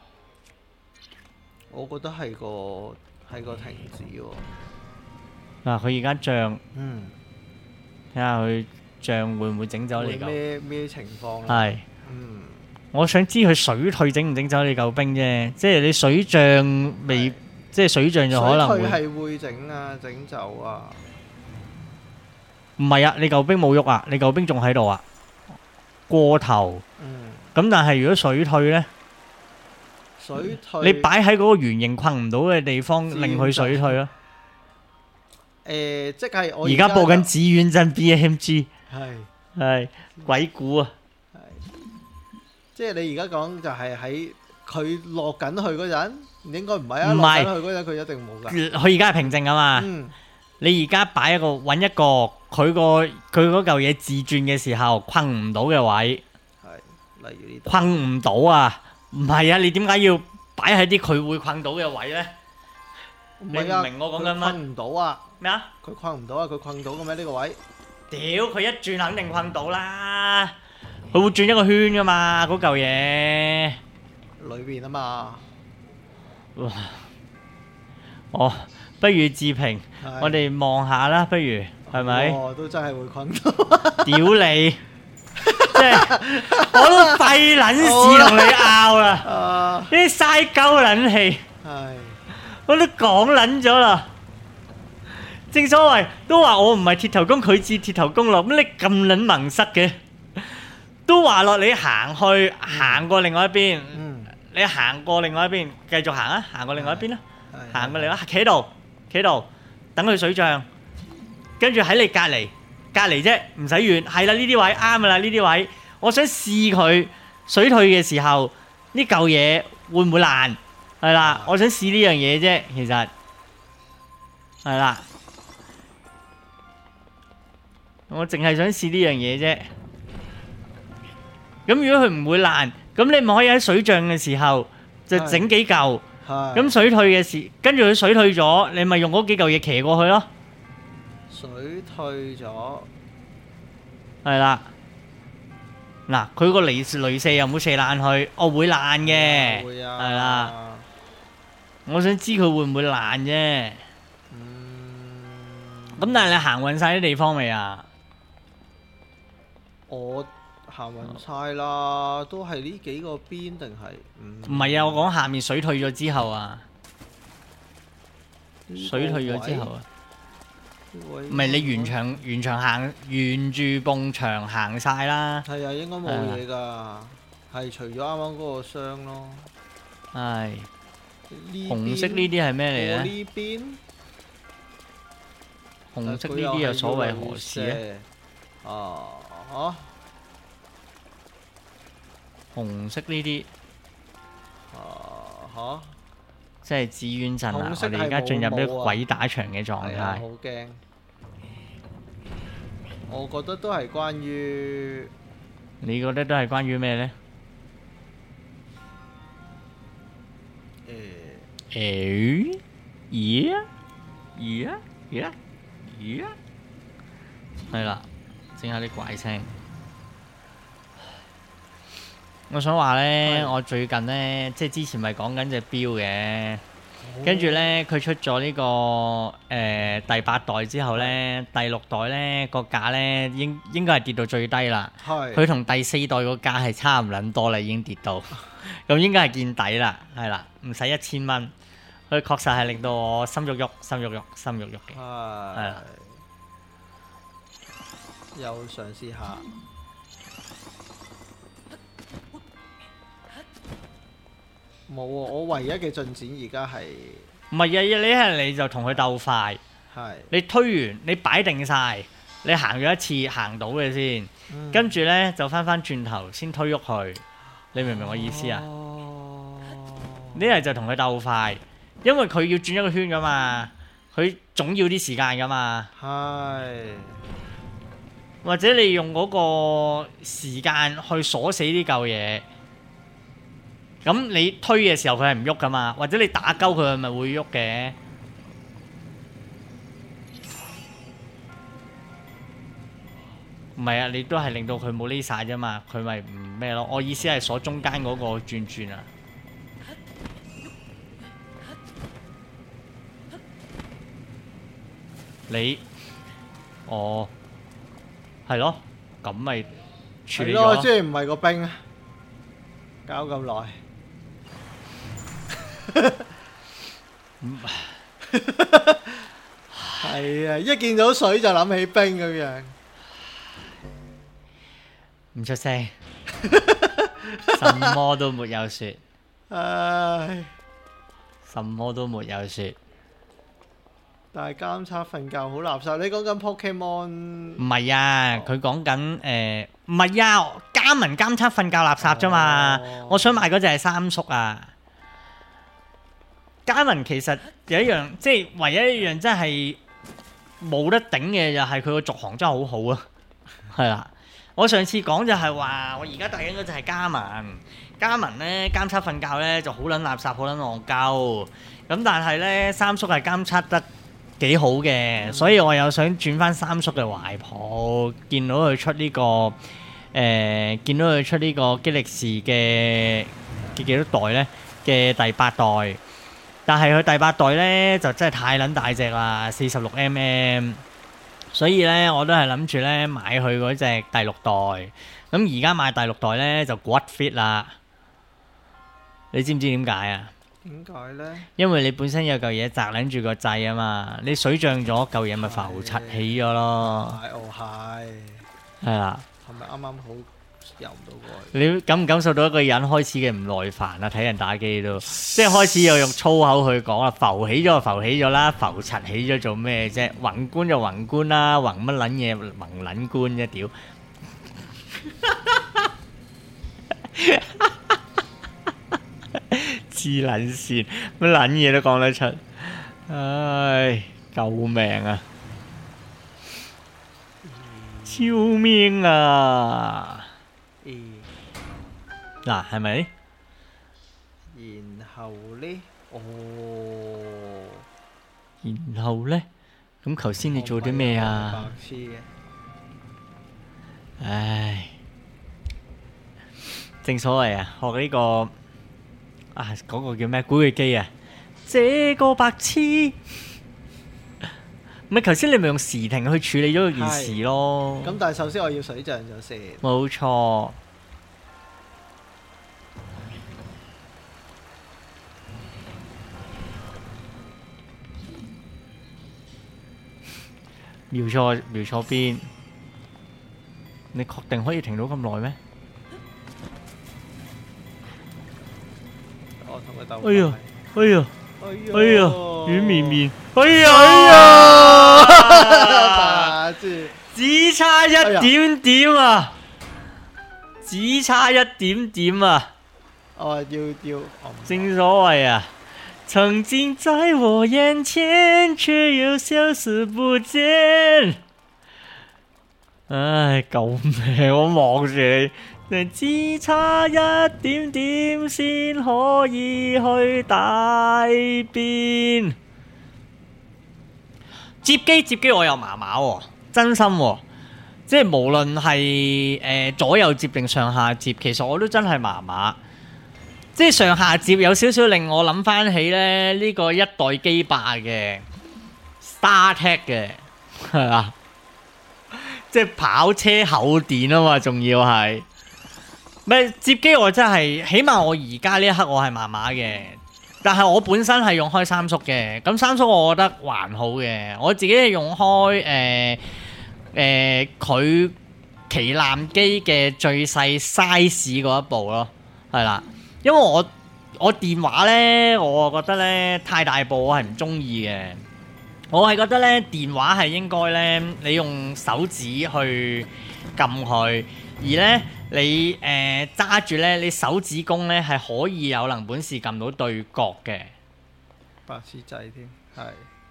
我覺得係個係個停止喎。 嗱，佢而家漲。 嗯。 睇下佢漲會唔會整走你嚿？ 咩咩情況？ 係。 嗯。 我想知佢水退整唔整走你嚿兵啫，即係你水漲未？即係水漲就可能會。水退係會整啊，整走啊。 唔係啊，你嚿兵冇喐啊，你嚿兵仲喺度啊。過頭。 嗯。咁但係如果水退呢？ 水退。 你擺喺嗰個圓形困唔到嘅地方，令佢水退咯。 誒，即係我而家播緊紫遠鎮 B M G。 係。 係。鬼故啊！ 係。即係你而家講就係喺佢落緊去嗰陣。應該唔係啊，落緊去嗰陣佢一定冇㗎。 佢而家係平靜啊嘛。 嗯。 你而家擺一個揾一個佢個佢嗰嚿嘢自轉嘅時候困唔到嘅位。 係。例如呢度。 困唔到啊！唔係啊！你點解要擺喺啲佢會困到嘅位咧？你唔明我講緊乜？ 困唔到啊！ 咩啊？ 佢困唔到啊！佢困到嘅咩呢個位？ 屌！佢一轉肯定困到啦！佢會轉一個圈㗎嘛？嗰嚿嘢。 裏邊啊嘛。 哇！哦，不如自評，我哋望下啦，不如係咪？ 哦，都真係會困到。 屌你！即係我都費撚事同你拗啦，呢啲嘥鳩撚氣。 係。 我都講撚咗啦。正所謂都話我唔係鐵頭功，佢似鐵頭功咯。咁你咁撚盲塞嘅，都話落你行去行過另外一邊。你行過另外一邊，繼續行啊！行過另外一邊啦，行過嚟啦，企喺度，企喺度，等佢水漲，跟住喺你隔離，隔離啫，唔使遠。係啦，呢啲位啱噶啦，呢啲位，我想試佢水退嘅時候，呢嚿嘢會唔會爛？係啦，我想試呢樣嘢啫，其實係啦，我淨係想試呢樣嘢啫。咁如果佢唔會爛，咁你咪可以喺水漲嘅時候就整幾嚿，咁水退嘅時，跟住佢水退咗，你咪用嗰幾嚿嘢騎過去咯。 水退咗， 係啦。嗱，佢個雷雷射又唔會射爛去，哦會爛嘅， 會啊， 係啦。我想知佢會唔會爛啫。 嗯。 咁但係你行勻晒啲地方未啊？ 我。行勻晒啦，都係呢幾個邊定係？ 唔係啊，我講下面水退咗之後啊，水退咗之後啊，唔係你沿場沿場行沿住埲牆行晒啦。 係啊，應該冇嘢㗎，係除咗啱啱嗰個箱咯。 係。紅色呢啲係咩嚟咧？ 呢邊。 紅色呢啲又所謂何事咧？ 啊嚇！ 紅色呢啲， 啊嚇！ 即係紫苑鎮啊！我哋而家進入呢個鬼打牆嘅狀態。 好驚！我覺得都係關於你覺得都係關於咩呢？誒誒咦啊咦啊咦啊咦啊，係啦，整下啲怪聲。我想話呢，我最近呢，即係之前咪講緊隻錶嘅。跟住呢，佢出咗呢、這個誒、呃、第八代之後呢，第六代呢個價呢應應該係跌到最低啦。佢同第四代個價係差唔撚多啦，已經跌到，咁應該係見底啦，係啦，唔使一千蚊。佢確實係令到我心喐喐、心喐喐、心喐喐嘅。係啦， 又嘗試下。冇喎，我唯一嘅進展而家係唔係啊？你係你就同佢鬥快， 係你推完你擺定晒，你行咗一次行到嘅先，嗯、跟住呢就翻翻轉頭先推喐佢，你明唔明我意思啊？呢係、哦、就同佢鬥快，因為佢要轉一個圈噶嘛，佢總要啲時間噶嘛，係或者你用嗰個時間去鎖死呢嚿嘢。咁你推嘅時候佢係唔喐噶嘛，或者你打鳩佢係咪會喐嘅？唔係啊，你都係令到佢冇呢晒啫嘛，佢咪唔咩咯？我意思係鎖中間嗰個轉轉啊。你，哦，係咯，咁咪處理咗。係咯， 即係唔係個兵啊？搞咁耐。係啊，一見到水就諗起冰咁樣， 唔出聲，什麼都沒有說，唉，什麼都沒有說。 但係監測瞓覺好垃圾，你講緊 Pokemon？ 唔係啊，佢講緊誒，唔係啊，加文監測瞓覺垃圾啫嘛。哦、我想買嗰隻係三叔啊。加文其實有一樣，即係唯一一樣真係冇得頂嘅，就係佢個續航真係好好啊。係啦，我上次講就係話，我而家戴緊嗰隻係加文，加文咧監測瞓覺咧就好撚垃圾，好撚戇鳩。咁但係咧三叔係監測得幾好嘅，嗯、所以我又想轉翻三叔嘅懷抱，見到佢出呢、這個誒、呃，見到佢出呢個激力士嘅嘅幾多代呢？嘅第八代，但係佢第八代呢，就真係太撚大隻啦，四十六 mm， 所以呢，我都係諗住呢買佢嗰隻第六代，咁而家買第六代呢，就骨 fit 啦，你知唔知點解啊？ 點解呢？ 因為你本身有嚿嘢擲撚住個掣啊嘛，你水漲咗，嚿嘢咪浮柒起咗咯。 係哦係。 係啦。 係咪啱啱好游唔到過去？ 你感唔感受到一個人開始嘅唔耐煩啊？睇人打機都，即係開始又用粗口去講啦，浮起咗就浮起咗啦，浮柒起咗做咩啫？宏觀就宏觀啦，宏乜撚嘢宏撚觀啫屌！黐撚線，乜撚嘢都講得出，唉，救命啊！救命啊！嗱，係咪？ 然後呢？哦， 然後呢？咁頭先你做啲咩啊？ 白痴嘅。 唉，正所謂啊，學呢個。啊！嗰、那個叫咩？古巨基啊！這個白痴，咪頭先你咪用時停去處理咗件事咯。 咁但係首先我要水漲咗先。 冇錯。瞄錯瞄錯邊？你確定可以停到咁耐咩？哎呀，哎呀，哎呀，軟綿綿，哎呀，哎呀，只差一點點啊，只差一點點啊， 哦，要要， 正所謂啊，曾經在我眼前，卻又消失不見。唉，救命！我望住你， 只差一點點先可以去大便。接機接機我又麻麻喎，真心喎、哦，即係無論係誒、呃、左右接定上下接，其實我都真係麻麻。即係上下接有少少令我諗翻起咧呢、呢個一代機霸嘅 StarTech 嘅係啊，即係跑車後電啊嘛，仲要係咪接機？我真係起碼我而家呢一刻我係麻麻嘅，但係我本身係用開三叔嘅，咁三叔我覺得還好嘅，我自己係用開誒誒佢旗艦機嘅最細 size 嗰一部咯，係啦。因為我我電話咧，我覺得咧太大部，我係唔中意嘅。我係覺得咧電話係應該咧，你用手指去撳佢，而咧你誒揸住咧，你手指公咧係可以有能本事撳到對角嘅。 白痴仔添，係。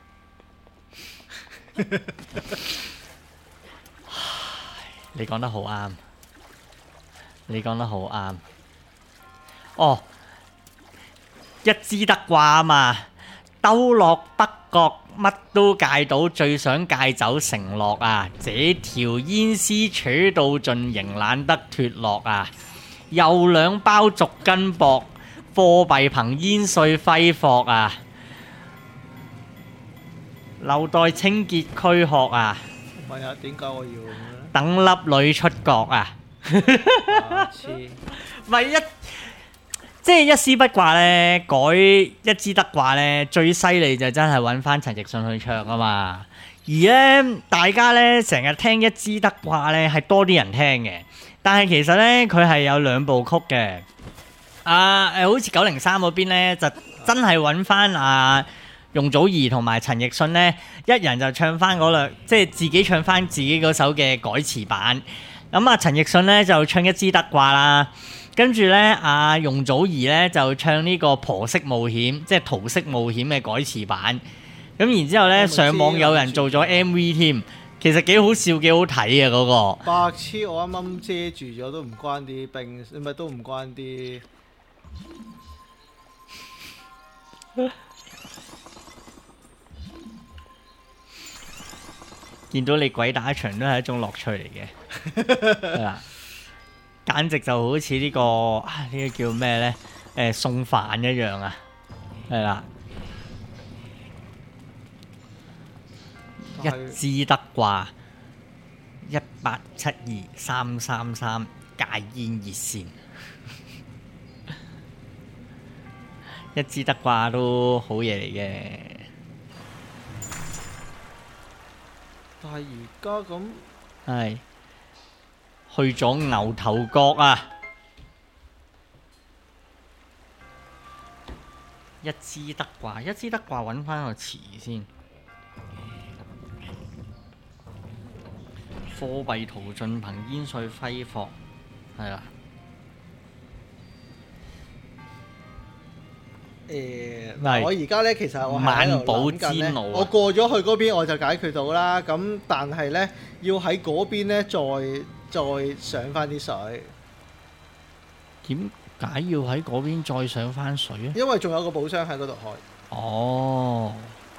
你講得好啱，你講得好啱。哦，一支得掛啊嘛，兜落北角乜都戒到，最想戒走承諾啊！這條煙絲扯到盡，仍懶得脫落啊！又兩包續根薄，貨幣憑煙碎揮霍啊！留待清潔軀殼啊！ 唔係啊，點解我要咁咧？ 等粒女出角啊！ 白痴， 咪一。即係一絲不掛咧，改一支得掛咧，最犀利就真係揾翻陳奕迅去唱啊嘛！而咧，大家咧成日聽一支得掛咧，係多啲人聽嘅。但係其實咧，佢係有兩部曲嘅。啊誒，好似九零三嗰邊咧，就真係揾翻啊容祖兒同埋陳奕迅咧，一人就唱翻嗰兩，即係自己唱翻自己嗰首嘅改詞版。咁啊，陳奕迅咧就唱一支得掛啦。跟住咧，阿容祖兒咧就唱呢個婆媳冒險，即係桃色冒險嘅改詞版。咁然之後咧，上網有人做咗 M V 添，其實幾好笑，幾好睇啊嗰個。 白痴！我啱啱遮住咗，都唔關啲冰，唔係都唔關啲。 見到你鬼打牆都係一種樂趣嚟嘅，係啦。簡直就好似呢、呢個啊呢、呢個叫咩呢？誒、呃、送飯一樣啊，係啦，一支得掛一八七二三三三戒煙熱線，一支得掛都好嘢嚟嘅。 但係而家咁係。去咗牛頭角啊！一支得掛，一支得掛，揾翻個詞先。貨幣淘盡憑煙碎揮霍，係啦。 誒，嗱，我而家咧其實我喺度萬寶諗緊咧，我過咗去嗰邊我就解決到啦。咁但係咧，要喺嗰邊咧再再上翻啲水。 點解要喺嗰邊再上翻水啊？ 因為仲有個寶箱喺嗰度開。 哦。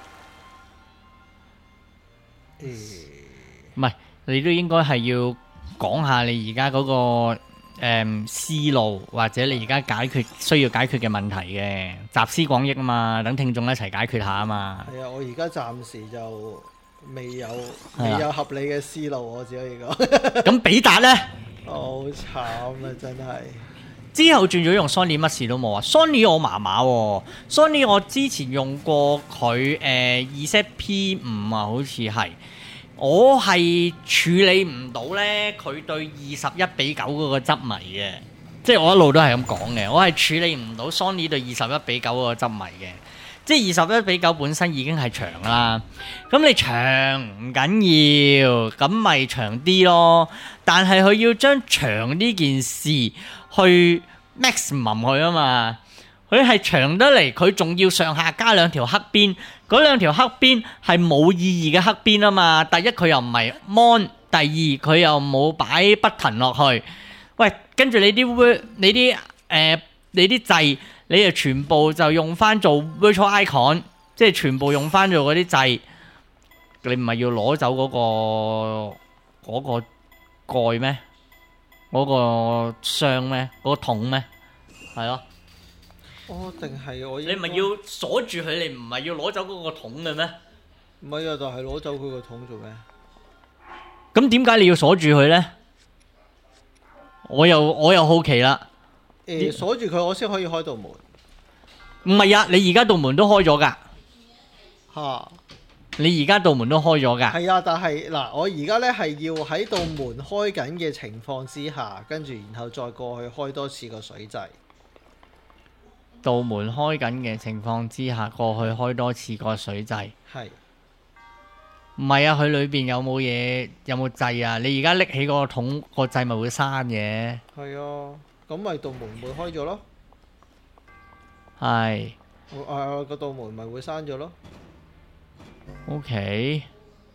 誒， 唔係，你都應該係要講下你而家嗰個。誒、嗯、思路或者你而家解決需要解決嘅問題嘅，集思廣益啊嘛，等聽眾一齊解決下啊嘛。 係啊，我而家暫時就未有未有合理嘅思路，我只可以講。 咁比達呢？ 好慘啊！真係。 之後轉咗用 Sony 乜事都冇啊 ，Sony 我麻麻喎 ，Sony 我之前用過佢誒 Z P 五啊，好似係。我係處理唔到呢，佢對二十一比九嗰個執迷嘅，即係我一路都係咁講嘅。我係處理唔到 Sony 對二十一比九嗰個執迷嘅，即係二十一比九本身已經係長啦。咁你長唔緊要，咁咪長啲咯。但係佢要將長呢件事去 maximum 佢啊嘛。佢係長得嚟，佢仲要上下加兩條黑邊，嗰兩條黑邊係冇意義嘅黑邊啊嘛。第一佢又唔係 mon，第二佢又冇擺 button 落去。喂， 跟住你啲 word 你啲誒、呃、你啲掣，你就全部就用翻做 virtual icon， 即係全部用翻做嗰啲掣。你唔係要攞走嗰、個嗰、個蓋咩？嗰、個箱咩？嗰、個桶咩？係咯。 哦，定係我你唔係要鎖住佢，你唔係要攞走嗰個桶嘅咩？ 唔係啊，就係攞走佢個桶做咩？ 咁點解你要鎖住佢呢？我又我又好奇啦。 誒、呃，鎖住佢我先可以開到門。 唔係啊，你而家道門都開咗㗎。 嚇！ 你而家道門都開咗㗎。 係啊，但係嗱，我而家咧係要喺道門開緊嘅情況之下，跟住然後再過去開多次個水掣。 道門開緊嘅情況之下，過去開多次個水掣。 係。 唔係啊，佢裏邊有冇嘢？有冇掣啊？你而家拎起嗰個桶，個掣咪會閂嘅。 係啊，咁咪道門會開咗咯。 係。 誒，個道門咪會閂咗咯。 OK。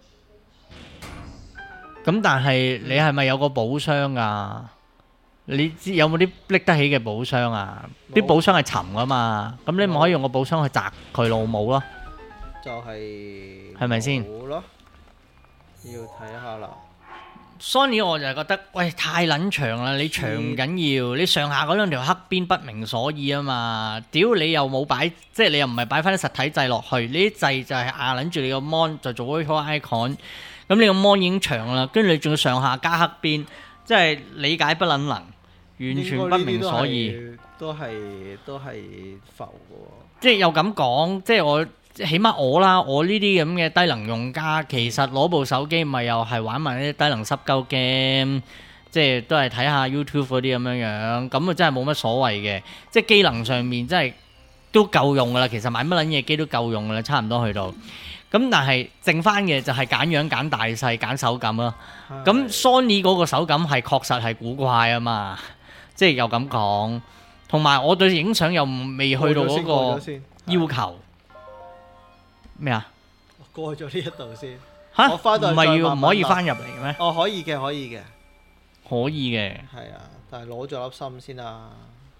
咁但係你係咪有個寶箱啊？你知有冇啲拎得起嘅寶箱啊？啲寶箱係沉噶嘛，咁你咪可以用個寶箱去砸佢老母咯。 就係係咪先？ 好咯，要睇下啦。 Sony 我就係覺得，喂太撚長啦！你長緊要，你上下嗰兩條黑邊不明所以啊嘛！屌你又冇擺，即係你又唔係擺翻啲實體掣落去，呢啲掣就係壓撚住你個 mon 就做 virtual icon。咁你個 mon 已經長啦，跟住你仲要上下加黑邊，即係理解不撚能，完全不明所以。 都係都係浮嘅喎。 即係又咁講，即係我。起碼我啦，我呢啲咁嘅低能用家，其實攞部手機咪又係玩埋啲低能濕鳩 game，即係都係睇下 YouTube 嗰啲咁樣樣，咁啊真係冇乜所謂嘅，即係機能上面真係都夠用噶啦。其實買乜撚嘢機都夠用噶啦，差唔多去到。咁但係剩翻嘅就係揀樣、揀大細、揀手感咯。咁 Sony 嗰個手感係確實係古怪啊嘛，即係又咁講。同埋我對影相又未去到嗰個要求。咩啊？ 過咗呢一度先嚇， 我翻到唔係要唔可以翻入嚟嘅咩？ 哦，可以嘅，可以嘅， 可以嘅。 係啊，但係攞咗粒心先啦。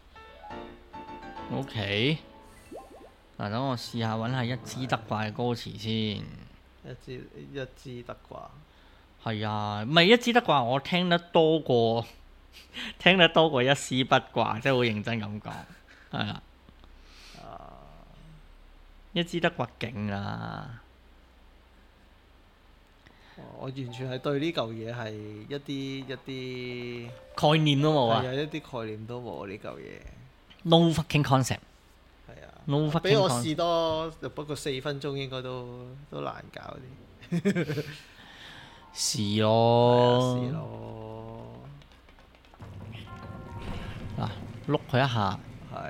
OK，嗱，等我試下揾下一枝得掛嘅歌詞先。 一枝一枝得掛。 係啊，唔係一枝得掛，我聽得多過聽得多過一絲不掛，即係好認真咁講，係啦。一枝得掛勁啊！ 我完全係對呢嚿嘢係一啲一啲概念都冇啊！ 係啊，一啲概念都冇呢嚿嘢。 No fucking concept。 係啊。 No fucking concept。 俾我試多，不過四分鐘應該都都難搞啲。 試咯。 試咯。 嗱，碌佢一下。 係。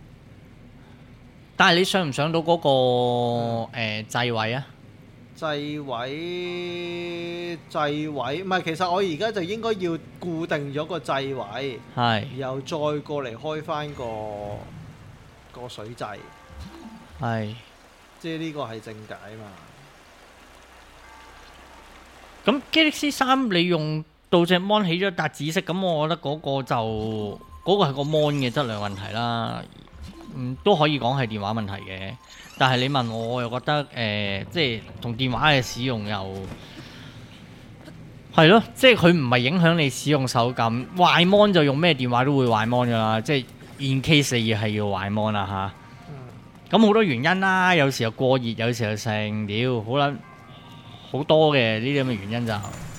但係你上唔上到嗰、那個誒掣、呃、位啊？ 掣位掣位，唔係，其實我而家就應該要固定咗個掣位， 係， 然後再過嚟開翻個個水掣， 係， 即係呢個係正解嘛。 咁 Galaxy 三你用到隻 mon 起咗一笪紫色，咁我覺得嗰個就嗰、那個係個 mon 嘅質量問題啦。嗯，都可以講係電話問題嘅，但係你問我，我又覺得誒、呃，即係同電話嘅使用又係咯，即係佢唔係影響你使用手感。壞 mon 就用咩電話都會壞 mon 噶啦，即係 in case 你係要壞 mon 啦吓。咁、嗯、好多原因啦，有時候過熱，有時候成屌，好撚好多嘅呢啲咁嘅原因就。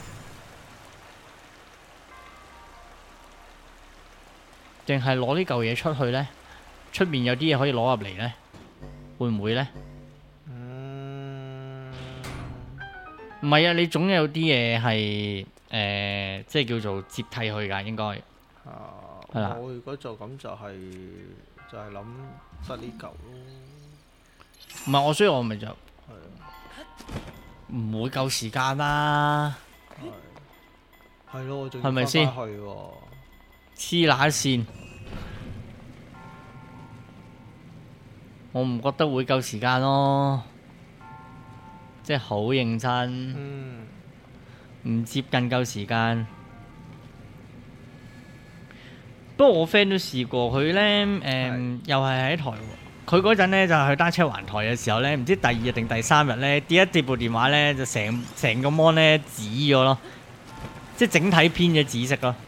定係攞呢嚿嘢出去呢？出面有啲嘢可以攞入嚟呢？會唔會呢？ 嗯， 唔係啊，你總有啲嘢係誒，即係叫做接替佢㗎，應該。 啊， 係啦。 我如果做咁就係、是、就係諗得呢嚿咯。 唔係，我所以我咪就係唔會夠時間啦。 係係咯，我仲係咪先？ 去喎。 黐乸線。我唔覺得會夠時間咯，即係好認真，唔、 嗯、 接近夠時間。 不過我 friend 都試過，佢咧誒又係喺台灣。佢嗰陣咧就係去單車環台嘅時候咧，唔知第二日定第三日咧跌一跌部電話咧，就成成個 mon 咧紫咗咯，即係整體偏咗紫色咯，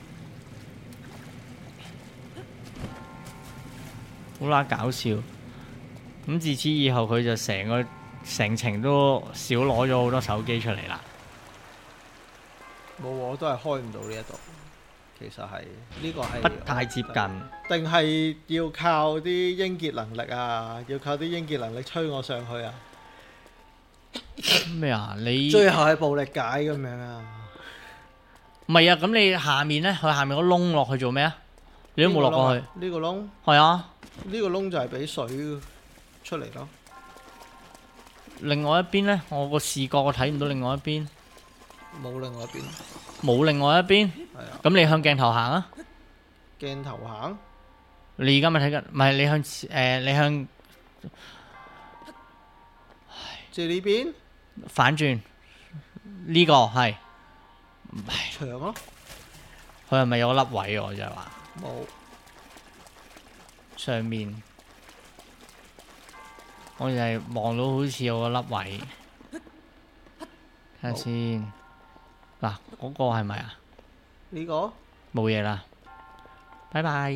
好啦搞笑。咁自此以後佢就成個成程都少攞咗好多手機出嚟啦。 冇，我都係開唔到呢一度。其實係呢個係不太接近， 定係要靠啲英傑能力啊？要靠啲英傑能力推我上去啊？ 咩啊？你最後係暴力解咁樣啊？ 唔係啊！咁你下面咧，佢下面個窿落去做咩啊？你都冇落過去。 呢個窿係啊， 呢個窿就係俾水出嚟咯。 另外一邊咧，我個視覺我睇唔到另外一邊。 冇另外一邊。 冇另外一邊。 係啊。 咁你向鏡頭行啊？ 鏡頭行？ 你而家咪睇緊？唔係你向誒，你向即係呢邊反轉呢個係長咯。 佢係咪有個粒位我就係話冇上面，我就係望到好似有個粒位，睇下先。嗱，嗰個係咪啊？ 呢個冇嘢啦，拜拜，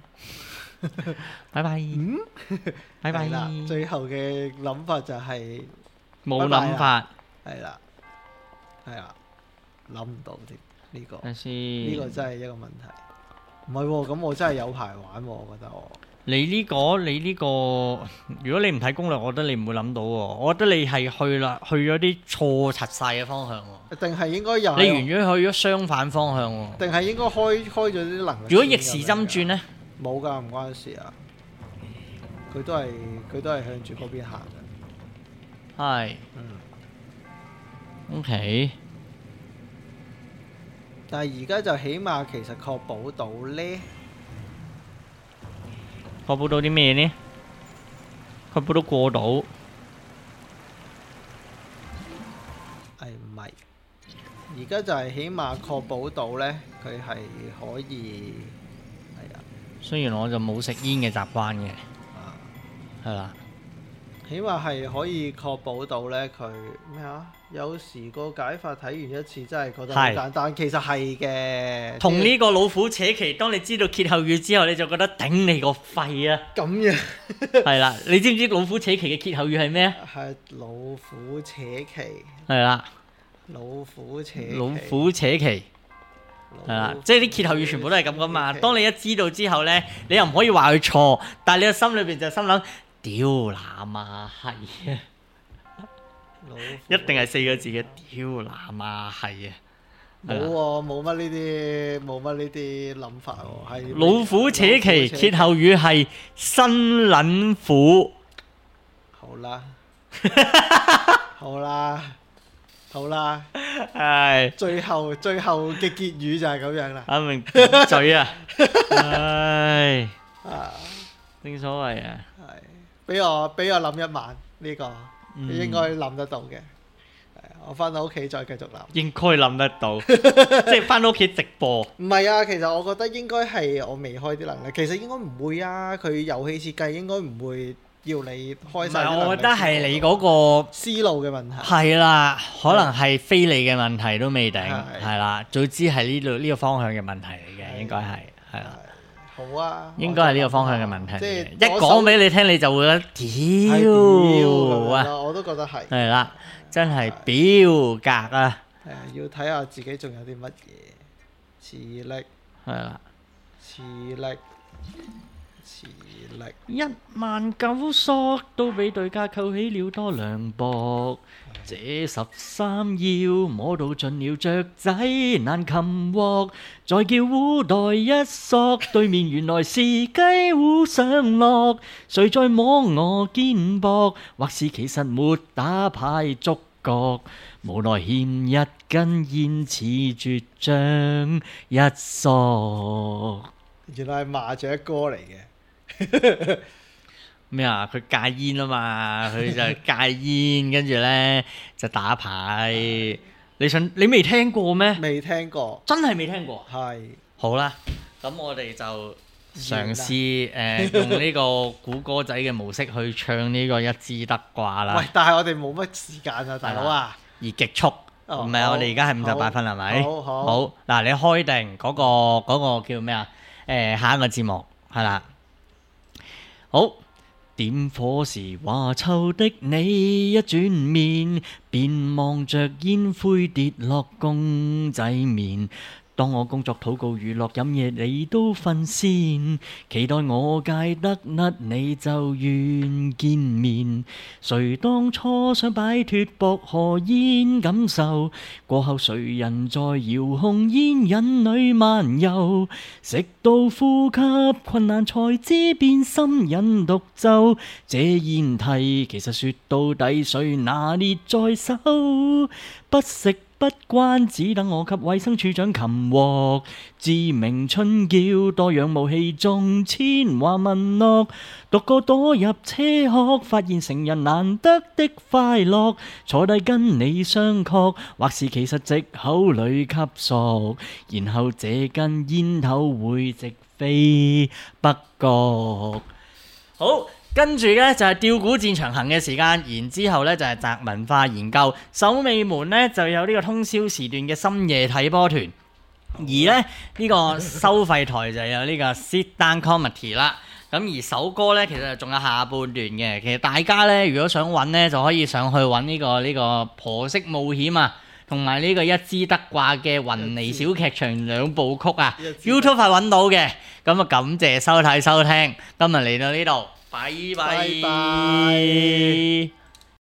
拜拜， 嗯， 拜拜。 最後嘅諗法就係冇諗法， 係啦，係啦，諗唔到添呢個。 睇先， 呢個真係一個問題。唔係喎，咁我真係有排玩喎，我覺得我。 你呢個你呢個，如果你唔睇攻略，我覺得你唔會諗到喎。我覺得你係去啦，去咗啲錯柒晒嘅方向喎。 定係應該有？ 你完咗去咗相反方向喎。 定係應該開開咗啲能力？ 如果逆時針轉呢？ 冇㗎，唔關事啊。佢都係佢都係向住嗰邊行嘅。 係。嗯。OK。 但係而家就起碼其實確保到呢。 確保到啲咩呢？確保到過到。 係唔係？而家就係起碼確保到呢，佢係可以係啊。 雖然我就冇食煙嘅習慣嘅，係啦。 起碼係可以確保到呢，佢咩啊？有時個解法睇完一次真係覺得好簡單，其實係嘅。 同呢個老虎扯旗，當你知道歇後語之後，你就覺得頂你個肺啊！ 咁樣係啦，你知唔知老虎扯旗嘅歇後語係咩啊？ 係老虎扯旗。 係啦。 老虎扯。 老虎扯旗。係啦，即係啲歇後語全部都係咁噶嘛。當你一知道之後呢，你又唔可以話佢錯，但係你個心裏邊就心諗：屌乸啊，係啊！一定係四個字嘅屌乸啊，係啊！ 冇喎，冇乜呢啲，冇乜呢啲諗法喎，係老虎扯旗歇後語係新撚虎。 好啦，好啦，好啦， 係最後最後嘅結語就係咁樣啦。 阿明嘴啊，唉，正所謂啊， 係俾我俾我諗一晚呢個。你應該諗得到嘅，我翻到屋企再繼續諗。應該諗得到，即係翻到屋企直播。唔係啊，其實我覺得應該係我未開啲能力，其實應該唔會啊。佢遊戲設計應該唔會要你開曬啲能力。我覺得係你嗰個思路嘅問題。係啦，可能係非你嘅問題都未定，係啦。早知係呢度呢個方向嘅問題嚟嘅，應該係係啦。好啊，應該係呢個方向嘅問題。即係一講俾你聽，你就會覺得屌啊！我都覺得係。係啦，真係表格啊！係啊，要睇下自己仲有啲乜嘢磁力。係啦，磁力，磁力。一萬九索都俾對家扣起了多兩薄。這十三幺摸到盡了雀仔難擒獲，再叫烏袋一索，對面原來是雞糊上落，誰在摸我肩膊？或是其實沒打牌觸覺，無奈欠一根煙似絕將一索。原來係麻雀歌嚟嘅。咩啊？佢戒煙啊嘛，佢就戒煙，跟住咧就打牌。你想你未聽過咩？未聽過，真係未聽過。係。好啦， 咁我哋就嘗試誒、呃、用呢個估歌仔嘅模式去唱呢個一枝得掛啦。 喂，但係我哋冇乜時間啊，大佬啊！ 而極速，唔係、哦、我哋而家係五十八分係咪？ 好好。 好嗱，你開定嗰、嗰個嗰、嗰個叫咩啊？誒、呃，下一個節目係啦。好。點火時話臭的你一轉面，便望着煙灰跌落公仔面。當我工作禱告娛樂飲嘢你都瞓先，期待我戒得甩你就願見面。誰當初想擺脫薄荷煙感受，過後誰人在遙控煙癮裏漫遊，直到呼吸困難才知變心癮獨奏。這煙蒂其實說到底誰拿捏在手，不食不關，只等我給衛生署長擒獲。志明春嬌多樣武器中，千話文樂，獨個躲入車殼，發現成人難得的快樂。坐低跟你商榷，或是其實藉口裏吸索，然後這根煙頭會直飛北角。好。跟住呢，就係吊古戰長行嘅時間，然之後呢，就係宅文化研究，守尾門呢，就有呢個通宵時段嘅深夜睇波團，而呢，呢、呢個收費台就有呢個 Sit Down Comedy 啦。咁而首歌呢，其實仲有下半段嘅，其實大家呢，如果想揾呢，就可以上去揾呢、呢個呢、呢個婆媳冒險啊，同埋呢個一枝得掛嘅雲尼小劇場兩部曲啊 ，YouTube 係揾到嘅。咁啊，感謝收睇收聽，今日嚟到呢度。拜拜。